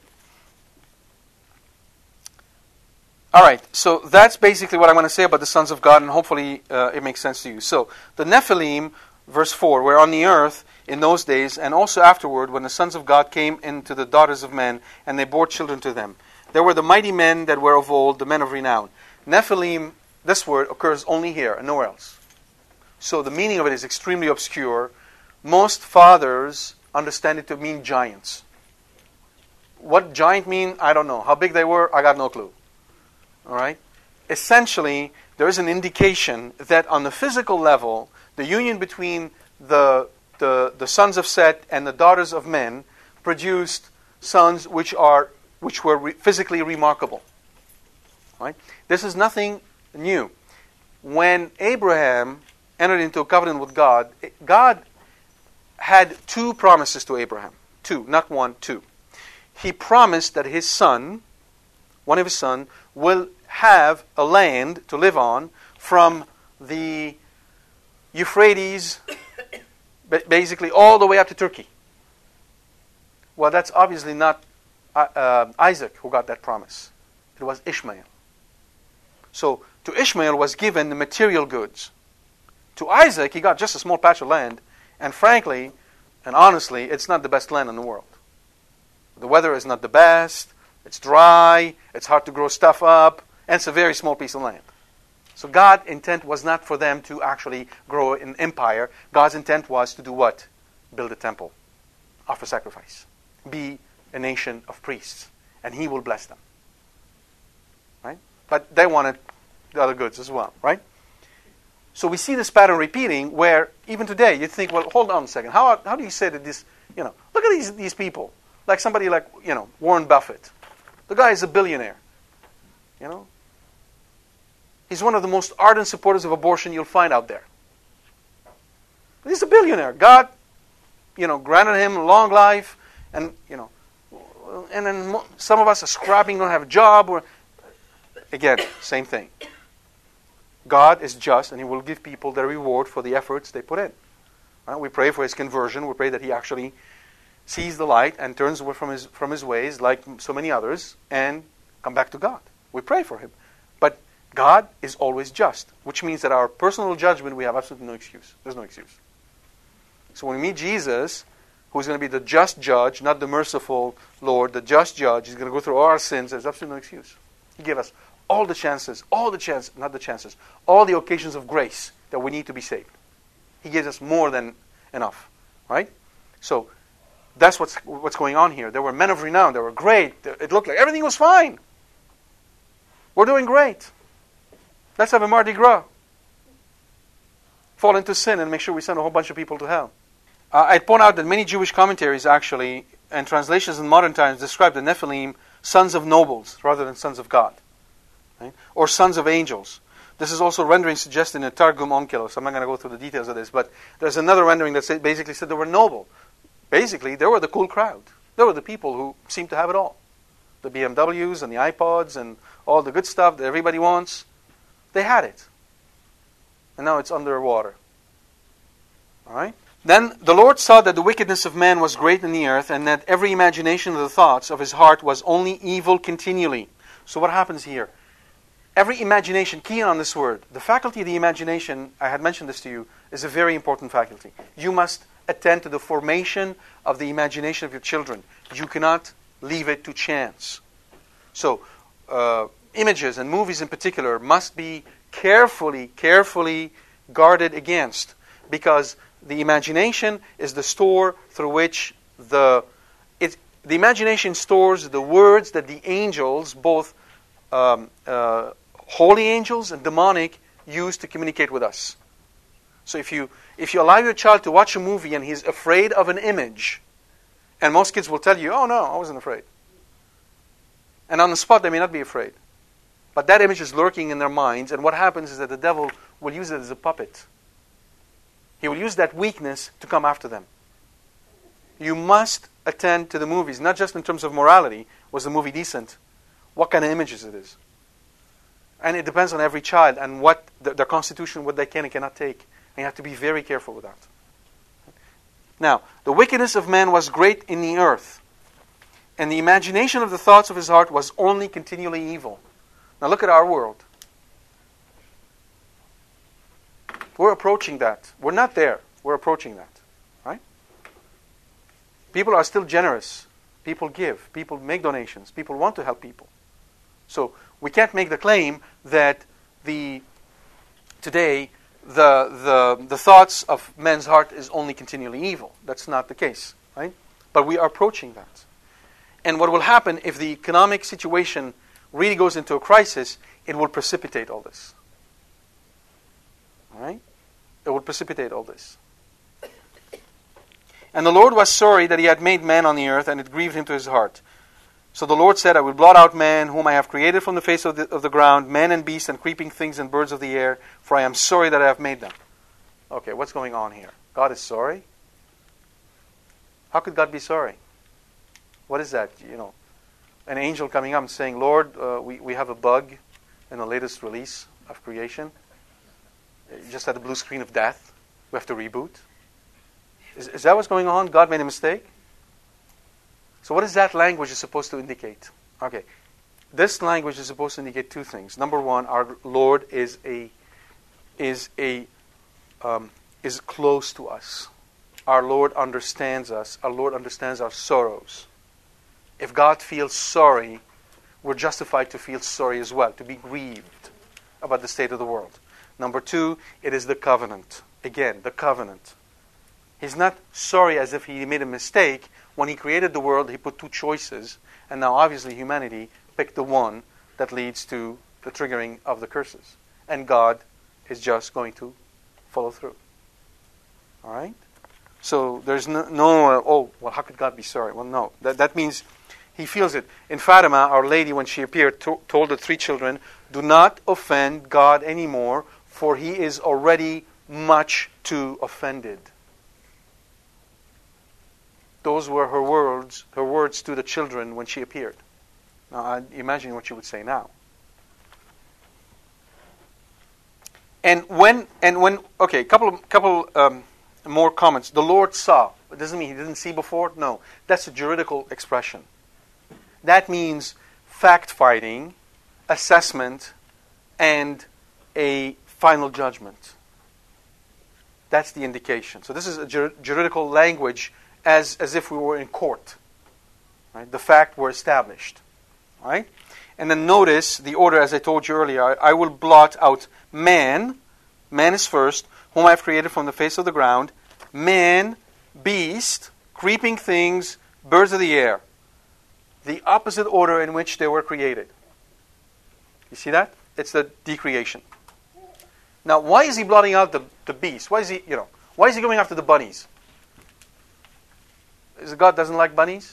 All right. So that's basically what I'm going to say about the sons of God, and hopefully it makes sense to you. So the Nephilim, verse 4, were on the earth in those days, and also afterward, when the sons of God came into the daughters of men, and they bore children to them. There were the mighty men that were of old, the men of renown. Nephilim, this word occurs only here and nowhere else. So the meaning of it is extremely obscure. Most fathers understand it to mean giants. What giant mean? I don't know. How big they were? I got no clue. All right? Essentially, there is an indication that on the physical level, the union between the sons of Set and the daughters of men produced sons which were physically remarkable. Right? This is nothing new. When Abraham entered into a covenant with God, God had two promises to Abraham. Two, not one, two. He promised that his son, one of his sons, will have a land to live on from the Euphrates, basically all the way up to Turkey. Well, that's obviously not Isaac who got that promise. It was Ishmael. So to Ishmael was given the material goods. To Isaac, he got just a small patch of land, and frankly, and honestly, it's not the best land in the world. The weather is not the best, it's dry, it's hard to grow stuff up, and it's a very small piece of land. So God's intent was not for them to actually grow an empire. God's intent was to do what? Build a temple, offer sacrifice, be a nation of priests, and He will bless them. Right? but they wanted the other goods as well, right? So we see this pattern repeating where even today you think, well, hold on a second. How do you say that this, look at these people. Like somebody like, Warren Buffett. The guy is a billionaire. He's one of the most ardent supporters of abortion you'll find out there. But he's a billionaire. God, granted him a long life, and then some of us are scrapping, don't have a job. Again, same thing. God is just, and He will give people their reward for the efforts they put in. We pray for his conversion. We pray that he actually sees the light and turns away from his ways, like so many others, and come back to God. We pray for him. But God is always just, which means that our personal judgment, we have absolutely no excuse. There's no excuse. So when we meet Jesus, who is going to be the just judge, not the merciful Lord, the just judge, He's going to go through all our sins, there's absolutely no excuse. He gave us all the occasions of grace that we need to be saved. He gives us more than enough, right? So that's what's going on here. There were men of renown. They were great. It looked like everything was fine. We're doing great. Let's have a Mardi Gras. Fall into sin and make sure we send a whole bunch of people to hell. I'd point out that many Jewish commentaries actually and translations in modern times describe the Nephilim sons of nobles rather than sons of God, right? Or sons of angels. This is also rendering suggested in the Targum Onkelos. I'm not going to go through the details of this, but there's another rendering that basically said they were noble. Basically, they were the cool crowd. They were the people who seemed to have it all. The BMWs and the iPods and all the good stuff that everybody wants. They had it. And now it's underwater. All right? Then the Lord saw that the wickedness of man was great in the earth, and that every imagination of the thoughts of his heart was only evil continually. So what happens here? Every imagination, key in on this word, the faculty of the imagination, I had mentioned this to you, is a very important faculty. You must attend to the formation of the imagination of your children. You cannot leave it to chance. So, images and movies in particular must be carefully guarded against, because the imagination is the store through which the imagination stores the words that the angels, both holy angels and demonic, use to communicate with us. So if you allow your child to watch a movie and he's afraid of an image, and most kids will tell you, "Oh no, I wasn't afraid." And on the spot they may not be afraid. But that image is lurking in their minds, and what happens is that the devil will use it as a puppet. He will use that weakness to come after them. You must attend to the movies, not just in terms of morality. Was the movie decent? What kind of images it is? And it depends on every child and what their constitution, what they can and cannot take. And you have to be very careful with that. Now, the wickedness of man was great in the earth, and the imagination of the thoughts of his heart was only continually evil. Now look at our world. We're approaching that. We're not there. We're approaching that. Right? People are still generous. People give. People make donations. People want to help people. So we can't make the claim that today the thoughts of men's heart is only continually evil. That's not the case. Right? But we are approaching that. And what will happen if the economic situation really goes into a crisis, it will precipitate all this. All right? It will precipitate all this. And the Lord was sorry that he had made man on the earth, and it grieved him to his heart. So the Lord said, I will blot out man, whom I have created from the face of the ground, man and beast and creeping things and birds of the air, for I am sorry that I have made them. Okay, what's going on here? God is sorry? How could God be sorry? What is that? An angel coming up and saying, Lord, we have a bug in the latest release of creation. It just had a blue screen of death. We have to reboot. Is that what's going on? God made a mistake? So what is that language supposed to indicate? Okay. This language is supposed to indicate two things. Number one, our Lord is close to us. Our Lord understands us. Our Lord understands our sorrows. If God feels sorry, we're justified to feel sorry as well, to be grieved about the state of the world. Number two, it is the covenant. Again, the covenant. He's not sorry as if he made a mistake. When he created the world, he put two choices, and now obviously humanity picked the one that leads to the triggering of the curses. And God is just going to follow through. All right? So there's oh, well, how could God be sorry? Well, no. That means He feels it. In Fatima, Our Lady, when she appeared, told the 3 children, do not offend God anymore, for He is already much too offended. Those were her words to the children when she appeared. Now, imagine what you would say now. And when, okay, couple more comments. The Lord saw. It doesn't mean He didn't see before. No, that's a juridical expression. That means fact-finding, assessment, and a final judgment. That's the indication. So this is a juridical language, as if we were in court. Right? The fact were established. Right? And then notice the order, as I told you earlier. I will blot out man. Man is first, whom I have created from the face of the ground. Man, beast, creeping things, birds of the air. The opposite order in which they were created. You see that? It's the decreation. Now, why is He blotting out the beast? Why is He going after the bunnies? Is it God doesn't like bunnies?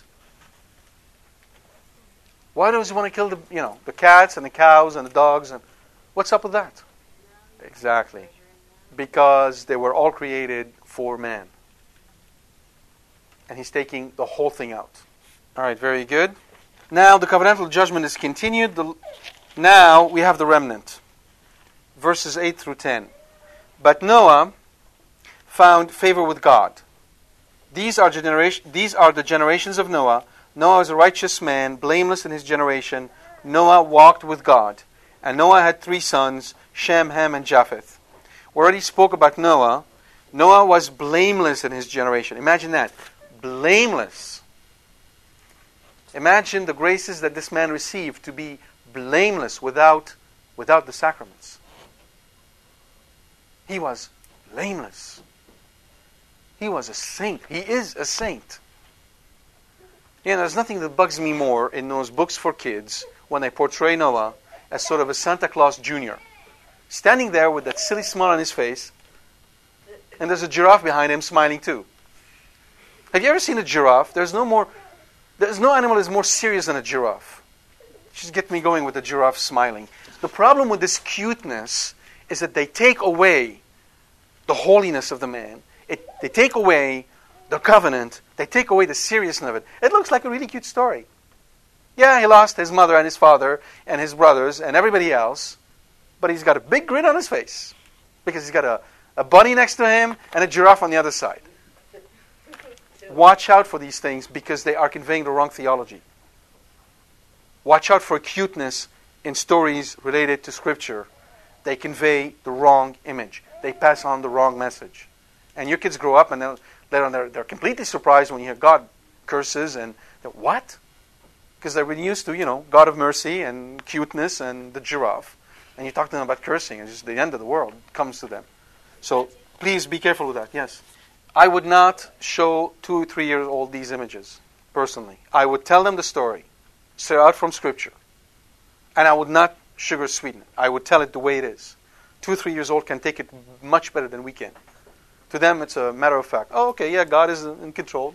Why does He want to kill the cats and the cows and the dogs? And what's up with that? Exactly. Because they were all created for man. And He's taking the whole thing out. All right, very good. Now the covenantal judgment is continued. Now we have the remnant. Verses 8 through 10. But Noah found favor with God. These are the generations of Noah. Noah was a righteous man, blameless in his generation. Noah walked with God. And Noah had 3 sons, Shem, Ham, and Japheth. We already spoke about Noah. Noah was blameless in his generation. Imagine that. Blameless. Imagine the graces that this man received to be blameless without the sacraments. He was blameless. He was a saint. He is a saint. There's nothing that bugs me more in those books for kids when they portray Noah as sort of a Santa Claus Jr. Standing there with that silly smile on his face, and there's a giraffe behind him smiling too. Have you ever seen a giraffe? There's no animal that is more serious than a giraffe. Just get me going with the giraffe smiling. The problem with this cuteness is that they take away the holiness of the man. They take away the covenant. They take away the seriousness of it. It looks like a really cute story. Yeah, he lost his mother and his father and his brothers and everybody else, but he's got a big grin on his face because he's got a bunny next to him and a giraffe on the other side. Watch out for these things because they are conveying the wrong theology. Watch out for cuteness in stories related to Scripture. They convey the wrong image. They pass on the wrong message. And your kids grow up and they're completely surprised when you hear God curses and what? Because they're really used to, God of mercy and cuteness and the giraffe. And you talk to them about cursing and just the end of the world comes to them. So please be careful with that. Yes. I would not show 2 or 3 years old these images, personally. I would tell them the story, straight out from Scripture. And I would not sugar sweeten it. I would tell it the way it is. 2 or 3 years old can take it much better than we can. To them, it's a matter of fact. Oh, okay, yeah, God is in control.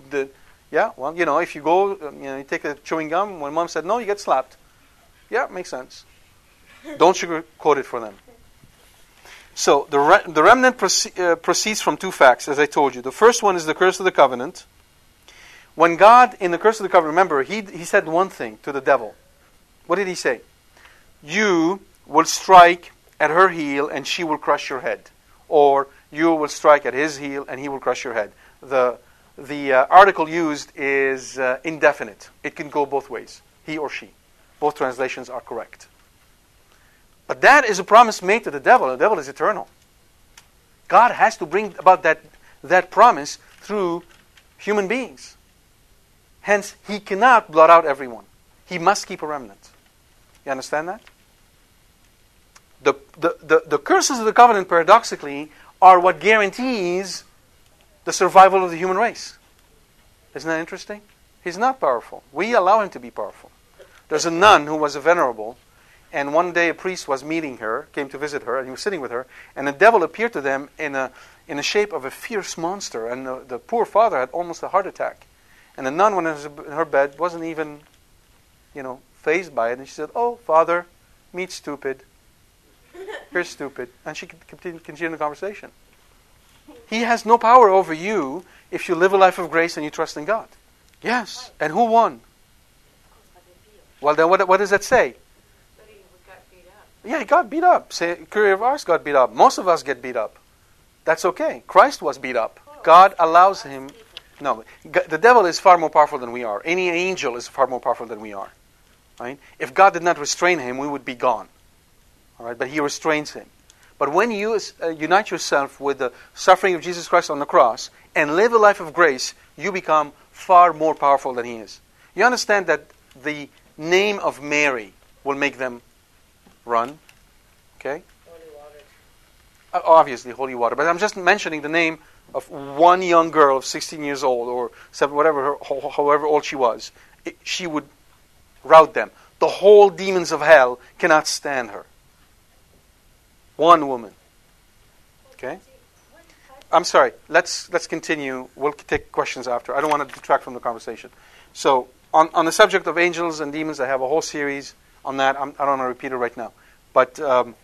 If you go, you take a chewing gum. When Mom said no, you get slapped. Yeah, makes sense. Don't sugarcoat it for them. So the remnant proceeds from 2 facts, as I told you. The first one is the curse of the covenant. When God, in the curse of the covenant, remember, he said one thing to the devil. What did He say? You will strike at her heel and she will crush your head. Or you will strike at his heel and he will crush your head. The article used is indefinite. It can go both ways. He or she. Both translations are correct. But that is a promise made to the devil. The devil is eternal. God has to bring about that promise through human beings. Hence, He cannot blot out everyone. He must keep a remnant. You understand that? The curses of the covenant, paradoxically, are what guarantees the survival of the human race. Isn't that interesting? He's not powerful. We allow him to be powerful. There's a nun who was a venerable, And one day a priest was meeting her, came to visit her, and he was sitting with her, and the devil appeared to them in the shape of a fierce monster, and the poor father had almost a heart attack. And the nun, when she was in her bed, wasn't even, fazed by it, and she said, "Oh, Father, meet stupid. You're stupid." And she continued the conversation. He has no power over you if you live a life of grace and you trust in God. Yes. And who won? Well, then what does that say? Yeah, he got beat up. Say, courier of ours got beat up. Most of us get beat up. That's okay. Christ was beat up. God allows him. No, the devil is far more powerful than we are. Any angel is far more powerful than we are. Right? If God did not restrain him, we would be gone. All right, but he restrains him. But when you unite yourself with the suffering of Jesus Christ on the cross and live a life of grace, you become far more powerful than he is. You understand that the name of Mary will make them run? Okay? Holy water. Obviously, holy water. But I'm just mentioning the name of one young girl of 16 years old or 7, however old she was. She would rout them. The whole demons of hell cannot stand her. One woman. Okay? I'm sorry. Let's continue. We'll take questions after. I don't want to detract from the conversation. So, on the subject of angels and demons, I have a whole series on that. I don't want to repeat it right now. But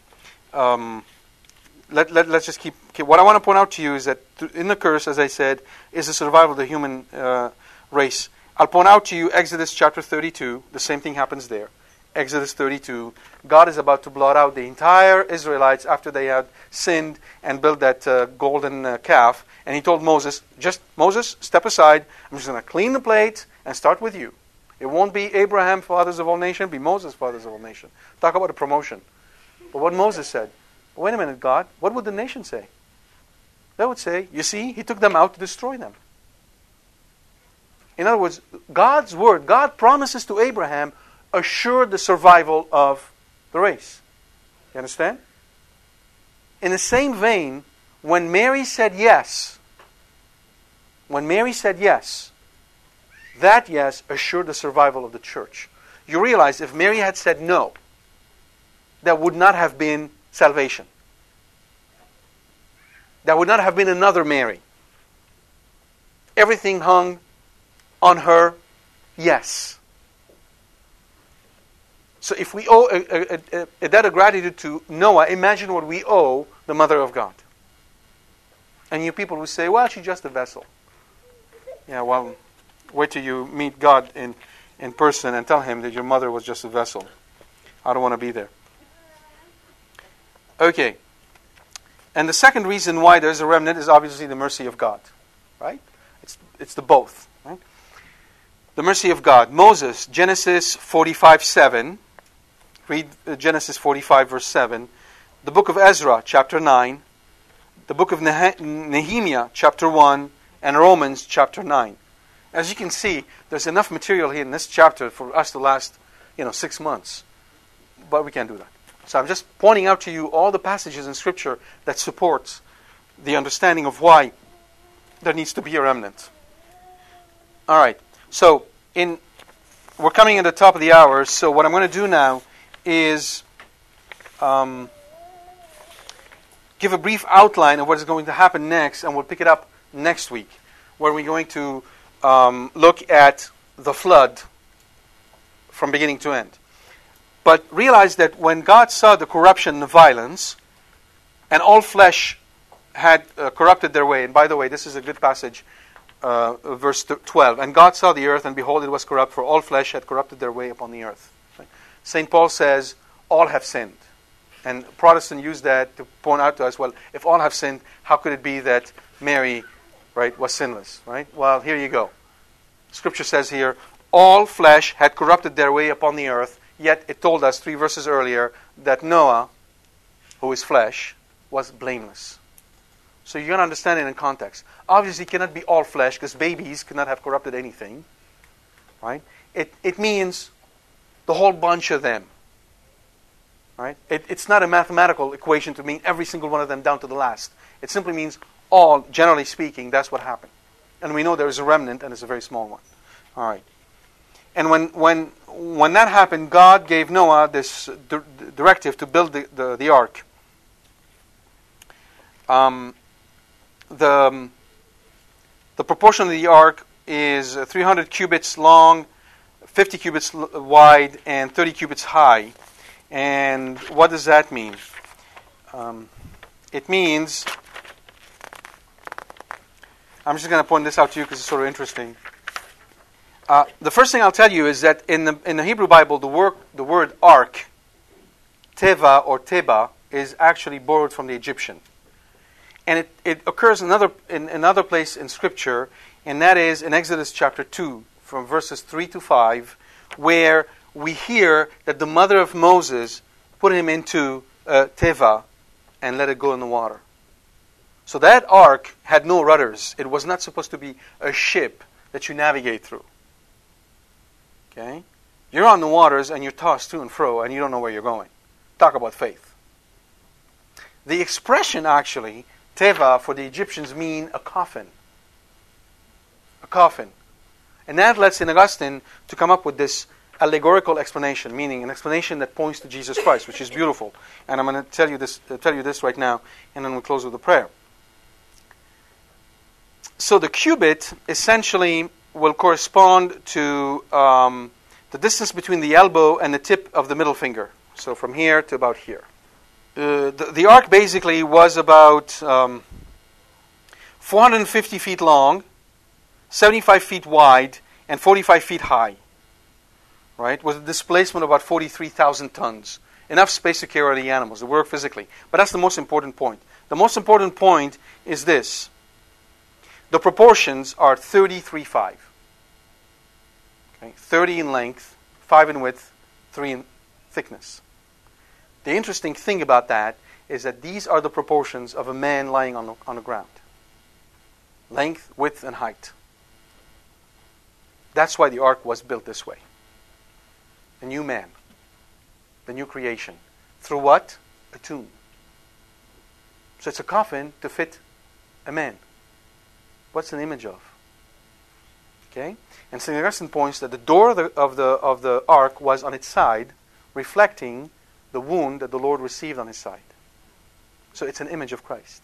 let's just keep. What I want to point out to you is that in the curse, as I said, is the survival of the human race. I'll point out to you Exodus chapter 32. The same thing happens there. Exodus 32. God is about to blot out the entire Israelites after they had sinned and built that golden calf. And he told Moses, Moses, step aside. I'm just going to clean the plate and start with you. It won't be Abraham, fathers of all nations. It'll be Moses, fathers of all nations. Talk about a promotion. But what Moses said, wait a minute, God, what would the nation say? They would say, you see, he took them out to destroy them. In other words, God's word, God promises to Abraham, assured the survival of the race. You understand? In the same vein, when Mary said yes, that yes assured the survival of the church. You realize if Mary had said no, there would not have been salvation. There would not have been another Mary. Everything hung on her yes. So if we owe a debt of gratitude to Noah, imagine what we owe the Mother of God. And you people will say, well, she's just a vessel. Yeah, well, wait till you meet God in person and tell him that your mother was just a vessel. I don't want to be there. Okay. And the second reason why there's a remnant is obviously the mercy of God. Right? It's the both. Right? The mercy of God. Moses, Genesis 45:7. Read Genesis 45, verse 7. The book of Ezra, chapter 9. The book of Nehemiah, chapter 1. And Romans, chapter 9. As you can see, there's enough material here in this chapter for us to last, 6 months. But we can't do that. So I'm just pointing out to you all the passages in Scripture that support the understanding of why there needs to be a remnant. All right. So we're coming at the top of the hour. So what I'm going to do now is give a brief outline of what is going to happen next, and we'll pick it up next week, where we're going to look at the flood from beginning to end. But realize that when God saw the corruption and the violence, and all flesh had corrupted their way, and by the way, this is a good passage, verse 12, and God saw the earth, and behold, it was corrupt, for all flesh had corrupted their way upon the earth. Right? St. Paul says, all have sinned. And Protestants use that to point out to us, well, if all have sinned, how could it be that Mary, right, was sinless? Right? Well, here you go. Scripture says here, all flesh had corrupted their way upon the earth, yet it told us 3 verses earlier that Noah, who is flesh, was blameless. So you're going to understand it in context. Obviously, it cannot be all flesh, because babies cannot have corrupted anything. Right? It means the whole bunch of them. Right? It's not a mathematical equation to mean every single one of them down to the last. It simply means all, generally speaking, that's what happened. And we know there is a remnant, and it's a very small one. All right. And when that happened, God gave Noah this directive to build the ark. The proportion of the ark is 300 cubits long, 50 cubits wide, and 30 cubits high. And what does that mean? It means, I'm just going to point this out to you because it's sort of interesting. The first thing I'll tell you is that in the Hebrew Bible, the word ark, teva or teba, is actually borrowed from the Egyptian. And it occurs in another place in Scripture, and that is in Exodus chapter 2, from verses 3 to 5, where we hear that the mother of Moses put him into teva and let it go in the water. So that ark had no rudders. It was not supposed to be a ship that you navigate through. Okay? You're on the waters and you're tossed to and fro and you don't know where you're going. Talk about faith. The expression actually, teva, for the Egyptians mean a coffin. A coffin. And that led St. Augustine to come up with this allegorical explanation, meaning an explanation that points to Jesus Christ, which is beautiful. And I'm going to tell you this right now, and then we'll close with a prayer. So the cubit essentially will correspond to the distance between the elbow and the tip of the middle finger. So from here to about here. The ark basically was about 450 feet long, 75 feet wide, and 45 feet high. Right? With a displacement of about 43,000 tons. Enough space to carry the animals, to work physically. But that's the most important point. The most important point is this. The proportions are 30-3-5. Okay? 30 in length, 5 in width, 3 in thickness. The interesting thing about that is that these are the proportions of a man lying on the ground. Length, width, and height. That's why the ark was built this way. The new man. The new creation. Through what? A tomb. So it's a coffin to fit a man. What's an image of? Okay? And St. Augustine points that the door of the ark was on its side, reflecting the wound that the Lord received on his side. So it's an image of Christ.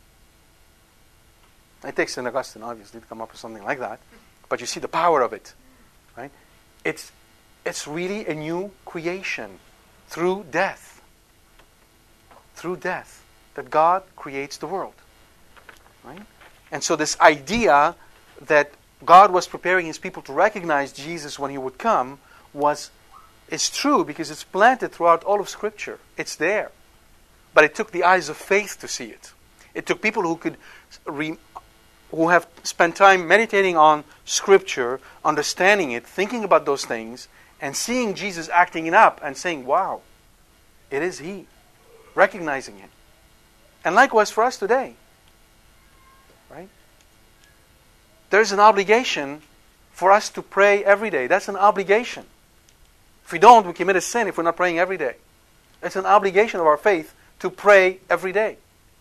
It takes St. Augustine, obviously, to come up with something like that. But you see the power of it. Right? It's really a new creation through death. Through death. That God creates the world. Right? And so this idea that God was preparing his people to recognize Jesus when he would come is true because it's planted throughout all of Scripture. It's there. But it took the eyes of faith to see it. It took people who have spent time meditating on Scripture, understanding it, thinking about those things, and seeing Jesus acting it up and saying, wow, it is he. Recognizing him. And likewise for us today. Right? There's an obligation for us to pray every day. That's an obligation. If we don't, we commit a sin if we're not praying every day. It's an obligation of our faith to pray every day.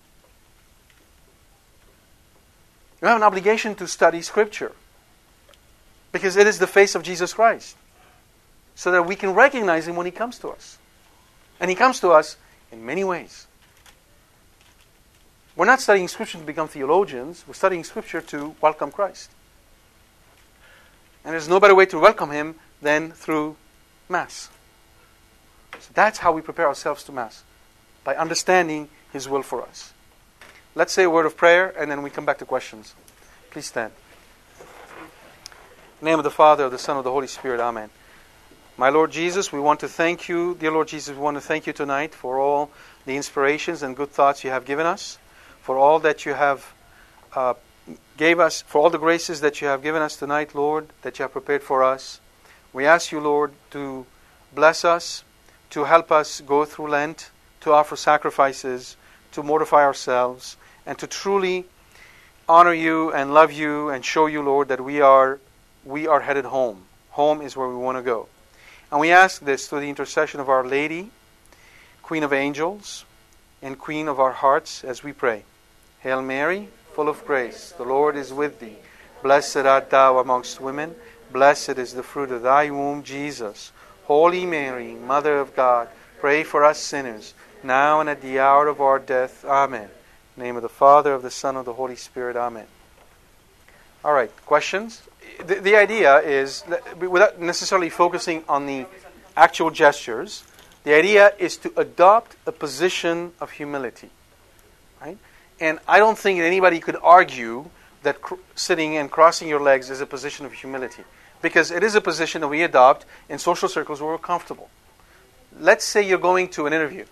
You have an obligation to study Scripture. Because it is the face of Jesus Christ. So that we can recognize him when he comes to us. And he comes to us in many ways. We're not studying Scripture to become theologians. We're studying Scripture to welcome Christ. And there's no better way to welcome him than through Mass. So that's how we prepare ourselves to Mass. By understanding his will for us. Let's say a word of prayer and then we come back to questions. Please stand. In the name of the Father, of the Son, of the Holy Spirit. Amen. My Lord Jesus, we want to thank you. Dear Lord Jesus, we want to thank you tonight for all the inspirations and good thoughts you have given us. For all that you have gave us, for all the graces that you have given us tonight, Lord, that you have prepared for us. We ask you, Lord, to bless us, to help us go through Lent, to offer sacrifices, to mortify ourselves, and to truly honor you and love you and show you, Lord, that we are headed home. Home is where we want to go. And we ask this through the intercession of Our Lady, Queen of Angels, and Queen of our hearts, as we pray. Hail Mary, full of grace, the Lord is with thee. Blessed art thou amongst women. Blessed is the fruit of thy womb, Jesus. Holy Mary, Mother of God, pray for us sinners, now and at the hour of our death. Amen. In the name of the Father, of the Son, of the Holy Spirit. Amen. All right, questions? The idea is, without necessarily focusing on the actual gestures, the idea is to adopt a position of humility. Right? And I don't think anybody could argue that sitting and crossing your legs is a position of humility, because it is a position that we adopt in social circles where we're comfortable. Let's say you're going to an interview.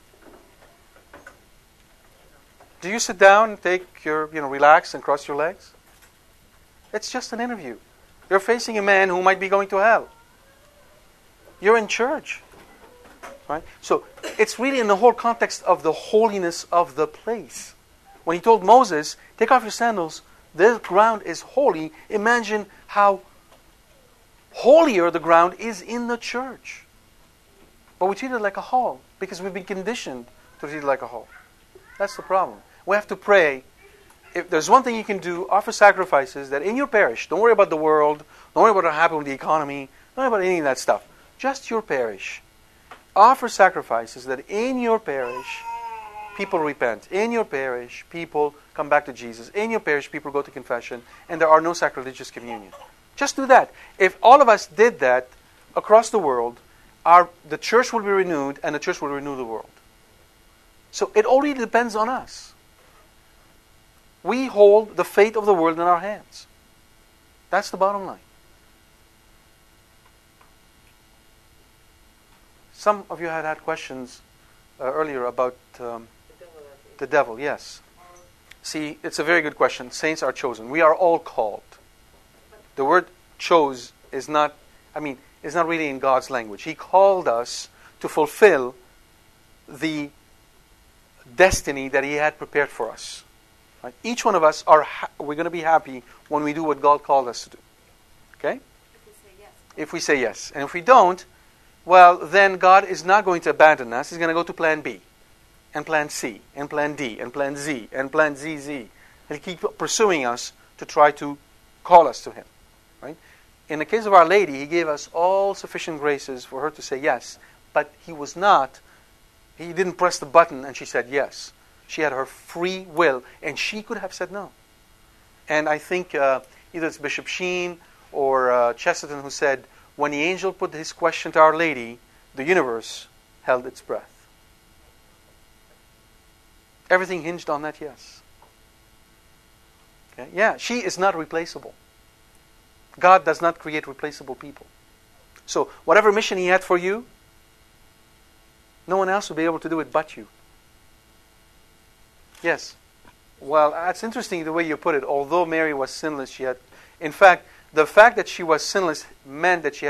Do you sit down, relax and cross your legs? It's just an interview. You're facing a man who might be going to hell. You're in church. Right? So it's really in the whole context of the holiness of the place. When he told Moses, take off your sandals, this ground is holy. Imagine how holier the ground is in the church. But we treat it like a hall because we've been conditioned to treat it like a hall. That's the problem. We have to pray. If there's one thing you can do, offer sacrifices that in your parish, don't worry about the world, don't worry about what happened with the economy, don't worry about any of that stuff. Just your parish. Offer sacrifices that in your parish, people repent. In your parish, people come back to Jesus. In your parish, people go to confession, and there are no sacrilegious communion. Just do that. If all of us did that across the world, the church will be renewed, and the church will renew the world. So it only depends on us. We hold the fate of the world in our hands. That's the bottom line. Some of you had questions earlier about the devil. Yes. See, it's a very good question. Saints are chosen. We are all called. The word chose is not really in God's language. He called us to fulfill the destiny that He had prepared for us. Right? Each one of us we're going to be happy when we do what God called us to do. Okay? If we say yes. And if we don't, well, then God is not going to abandon us. He's going to go to plan B, and plan C, and plan D, and plan Z, and plan ZZ. He'll keep pursuing us to try to call us to Him. Right? In the case of Our Lady, He gave us all sufficient graces for her to say yes, but He didn't press the button and she said yes. She had her free will, and she could have said no. And I think either it's Bishop Sheen or Chesterton who said, when the angel put his question to Our Lady, the universe held its breath. Everything hinged on that yes. Okay? Yeah, she is not replaceable. God does not create replaceable people. So whatever mission He had for you, no one else will be able to do it but you. Yes. Well, that's interesting the way you put it. Although Mary was sinless, in fact, the fact that she was sinless meant that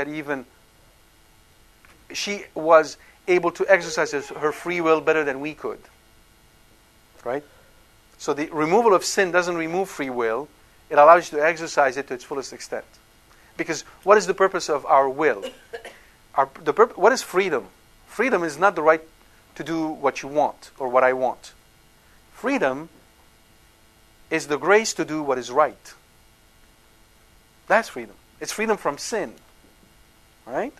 she was able to exercise her free will better than we could. Right? So the removal of sin doesn't remove free will. It allows you to exercise it to its fullest extent. Because what is the purpose of our will? What is freedom? Freedom is not the right to do what you want or what I want. Freedom is the grace to do what is right. That's freedom. It's freedom from sin. Right?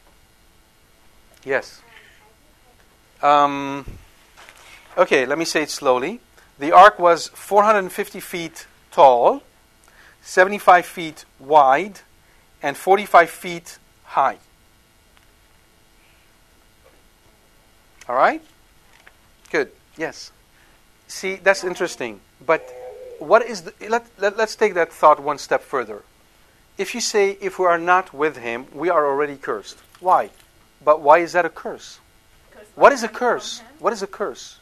Yes. Okay, let me say it slowly. The ark was 450 feet tall, 75 feet wide, and 45 feet high. All right? Good. Yes. See, that's interesting. But what is let's take that thought one step further. If you say, if we are not with Him, we are already cursed. Why? But why is that a curse? What is a curse? What is a curse?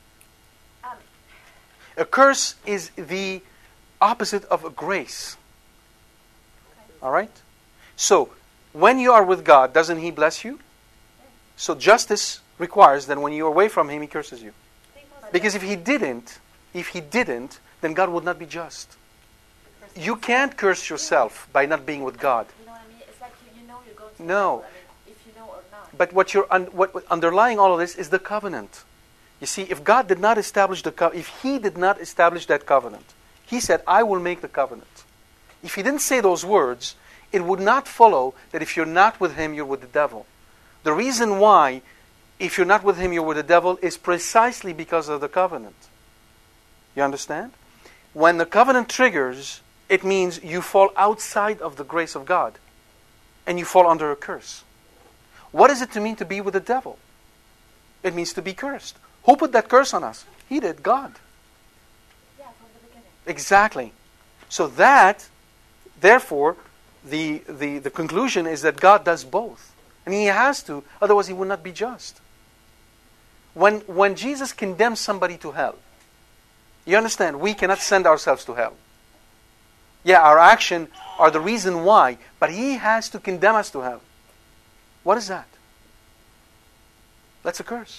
A curse is the opposite of a grace. All right? So, when you are with God, doesn't He bless you? So justice requires that when you are away from Him, He curses you. Because if He didn't, then God would not be just. You can't curse yourself by not being with God. You know what I mean? It's like you know you're going to No. hell, I mean, if you know or not. But what underlying all of this is the covenant. You see, if God did not establish if He did not establish that covenant, He said, I will make the covenant. If He didn't say those words, it would not follow that if you're not with him, you're with the devil. The reason why, if you're not with him, you're with the devil, is precisely because of the covenant. You understand? When the covenant triggers, it means you fall outside of the grace of God. And you fall under a curse. What does it mean to be with the devil? It means to be cursed. Who put that curse on us? He did, God. Yeah, from the beginning. Exactly. So that, therefore, the conclusion is that God does both. And He has to, otherwise He would not be just. When Jesus condemns somebody to hell, you understand, we cannot send ourselves to hell. Yeah, our action are the reason why, but He has to condemn us to hell. What is that? That's a curse.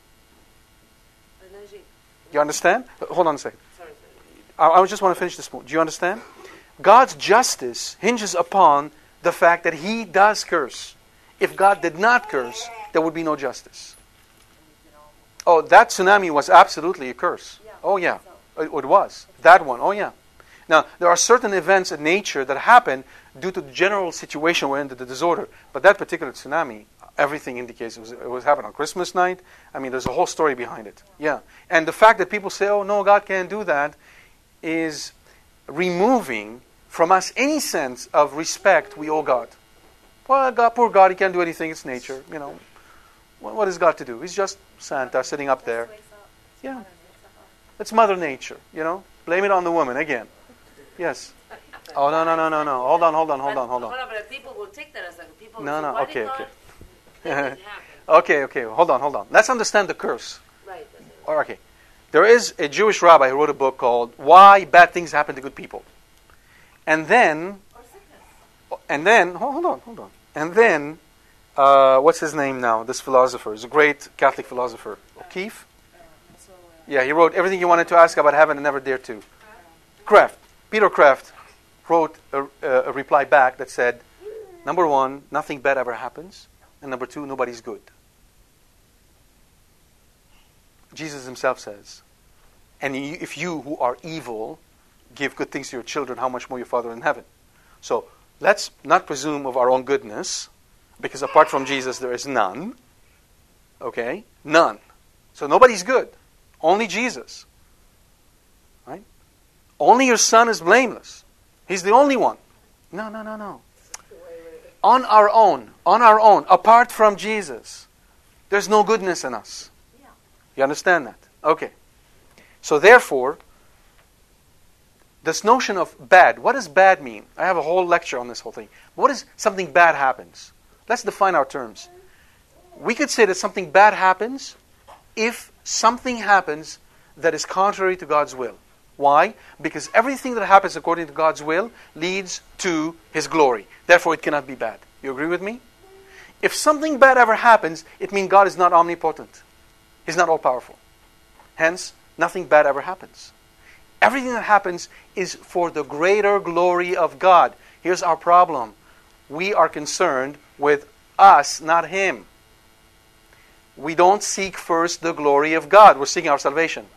You understand? Hold on a second. I just want to finish this point. Do you understand? God's justice hinges upon the fact that He does curse. If God did not curse, there would be no justice. Oh, that tsunami was absolutely a curse. Oh yeah, it was. That one, oh yeah. Now, there are certain events in nature that happen due to the general situation we're in, the disorder. But that particular tsunami, everything indicates it was happening on Christmas night. I mean, there's a whole story behind it. Yeah. And the fact that people say, oh, no, God can't do that, is removing from us any sense of respect we owe God. Well, God, poor God, He can't do anything. It's nature. You know, what is God to do? He's just Santa sitting up there. Yeah. It's Mother Nature, you know. Blame it on the woman again. Yes. Oh, no. Hold on. But people will take that as like people. No, okay. Okay. Okay. Hold on. Let's understand the curse. Right. Okay. There is a Jewish rabbi who wrote a book called "Why Bad Things Happen to Good People," and then, hold on. And then, what's his name now? This philosopher is a great Catholic philosopher, O'Keefe. Yeah, he wrote Everything You Wanted to Ask About Heaven and Never Dared to. Kraft. Peter Kraft wrote a reply back that said, number one, nothing bad ever happens. And number two, nobody's good. Jesus Himself says, and if you who are evil give good things to your children, how much more your Father in heaven? So let's not presume of our own goodness, because apart from Jesus there is none. Okay? None. So nobody's good. Only Jesus. Right? Only your Son is blameless. He's the only one. No. On our own, apart from Jesus, there's no goodness in us. You understand that? Okay. So therefore, this notion of bad, what does bad mean? I have a whole lecture on this whole thing. What is something bad happens? Let's define our terms. We could say that something bad happens if something happens that is contrary to God's will. Why? Because everything that happens according to God's will leads to His glory. Therefore, it cannot be bad. You agree with me? If something bad ever happens, it means God is not omnipotent. He's not all-powerful. Hence, nothing bad ever happens. Everything that happens is for the greater glory of God. Here's our problem. We are concerned with us, not Him. We don't seek first the glory of God. We're seeking our salvation.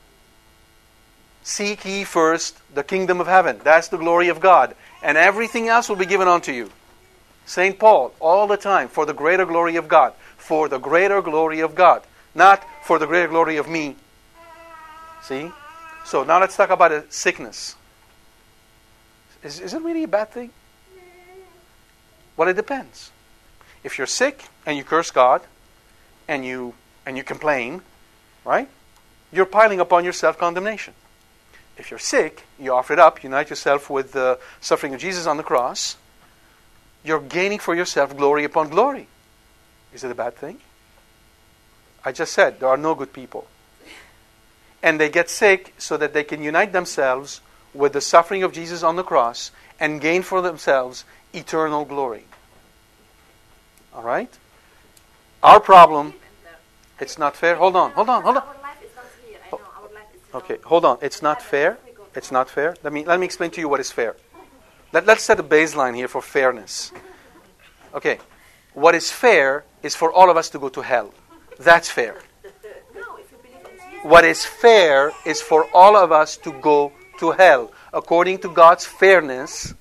Seek ye first the kingdom of heaven. That's the glory of God. And everything else will be given unto you. St. Paul, all the time, for the greater glory of God. For the greater glory of God. Not for the greater glory of me. See? So now let's talk about a sickness. Is it really a bad thing? Well, it depends. If you're sick and you curse God and you complain, right? You're piling upon yourself condemnation. If you're sick, you offer it up, unite yourself with the suffering of Jesus on the cross, you're gaining for yourself glory upon glory. Is it a bad thing? I just said there are no good people. And they get sick so that they can unite themselves with the suffering of Jesus on the cross and gain for themselves eternal glory. All right? Our problem, it's not fair. Hold on. Our life is not here. I know our life is not. Okay, hold on. It's not fair. It's not fair. Let me explain to you what is fair. Let's set a baseline here for fairness. Okay. What is fair is for all of us to go to hell. That's fair. What is fair is for all of us to go to hell. According to God's fairness,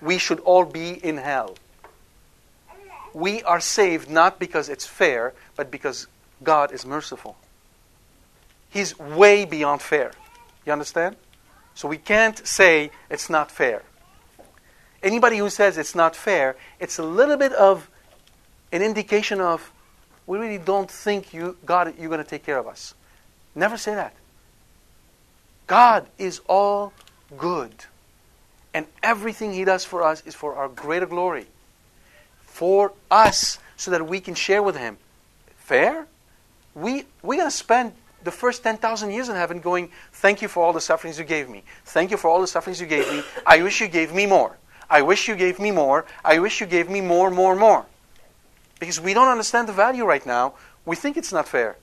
we should all be in hell. We are saved not because it's fair, but because God is merciful. He's way beyond fair. You understand? So we can't say it's not fair. Anybody who says it's not fair, it's a little bit of an indication of, we really don't think God, you're going to take care of us. Never say that. God is all good. And everything He does for us is for our greater glory. For us, so that we can share with Him. Fair? We're going to spend the first 10,000 years in heaven going, thank you for all the sufferings you gave me. Thank you for all the sufferings you gave me. I wish you gave me more. I wish you gave me more. I wish you gave me more, more, more. Because we don't understand the value right now. We think it's not fair.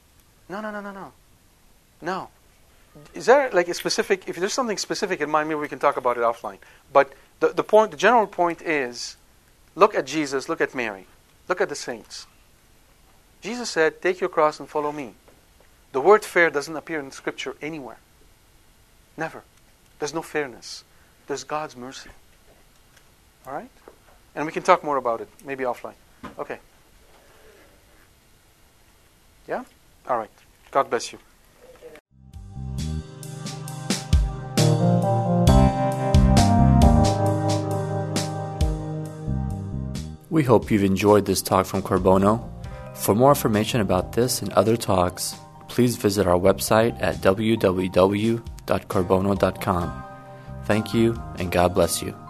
No. Is there like a specific, if there's something specific in mind, maybe we can talk about it offline. But the general point is, look at Jesus, look at Mary, look at the saints. Jesus said, take your cross and follow me. The word fair doesn't appear in Scripture anywhere. Never. There's no fairness. There's God's mercy. All right? And we can talk more about it, maybe offline. Okay. Yeah? All right. God bless you. We hope you've enjoyed this talk from Corbono. For more information about this and other talks, please visit our website at www.corbono.com. Thank you, and God bless you.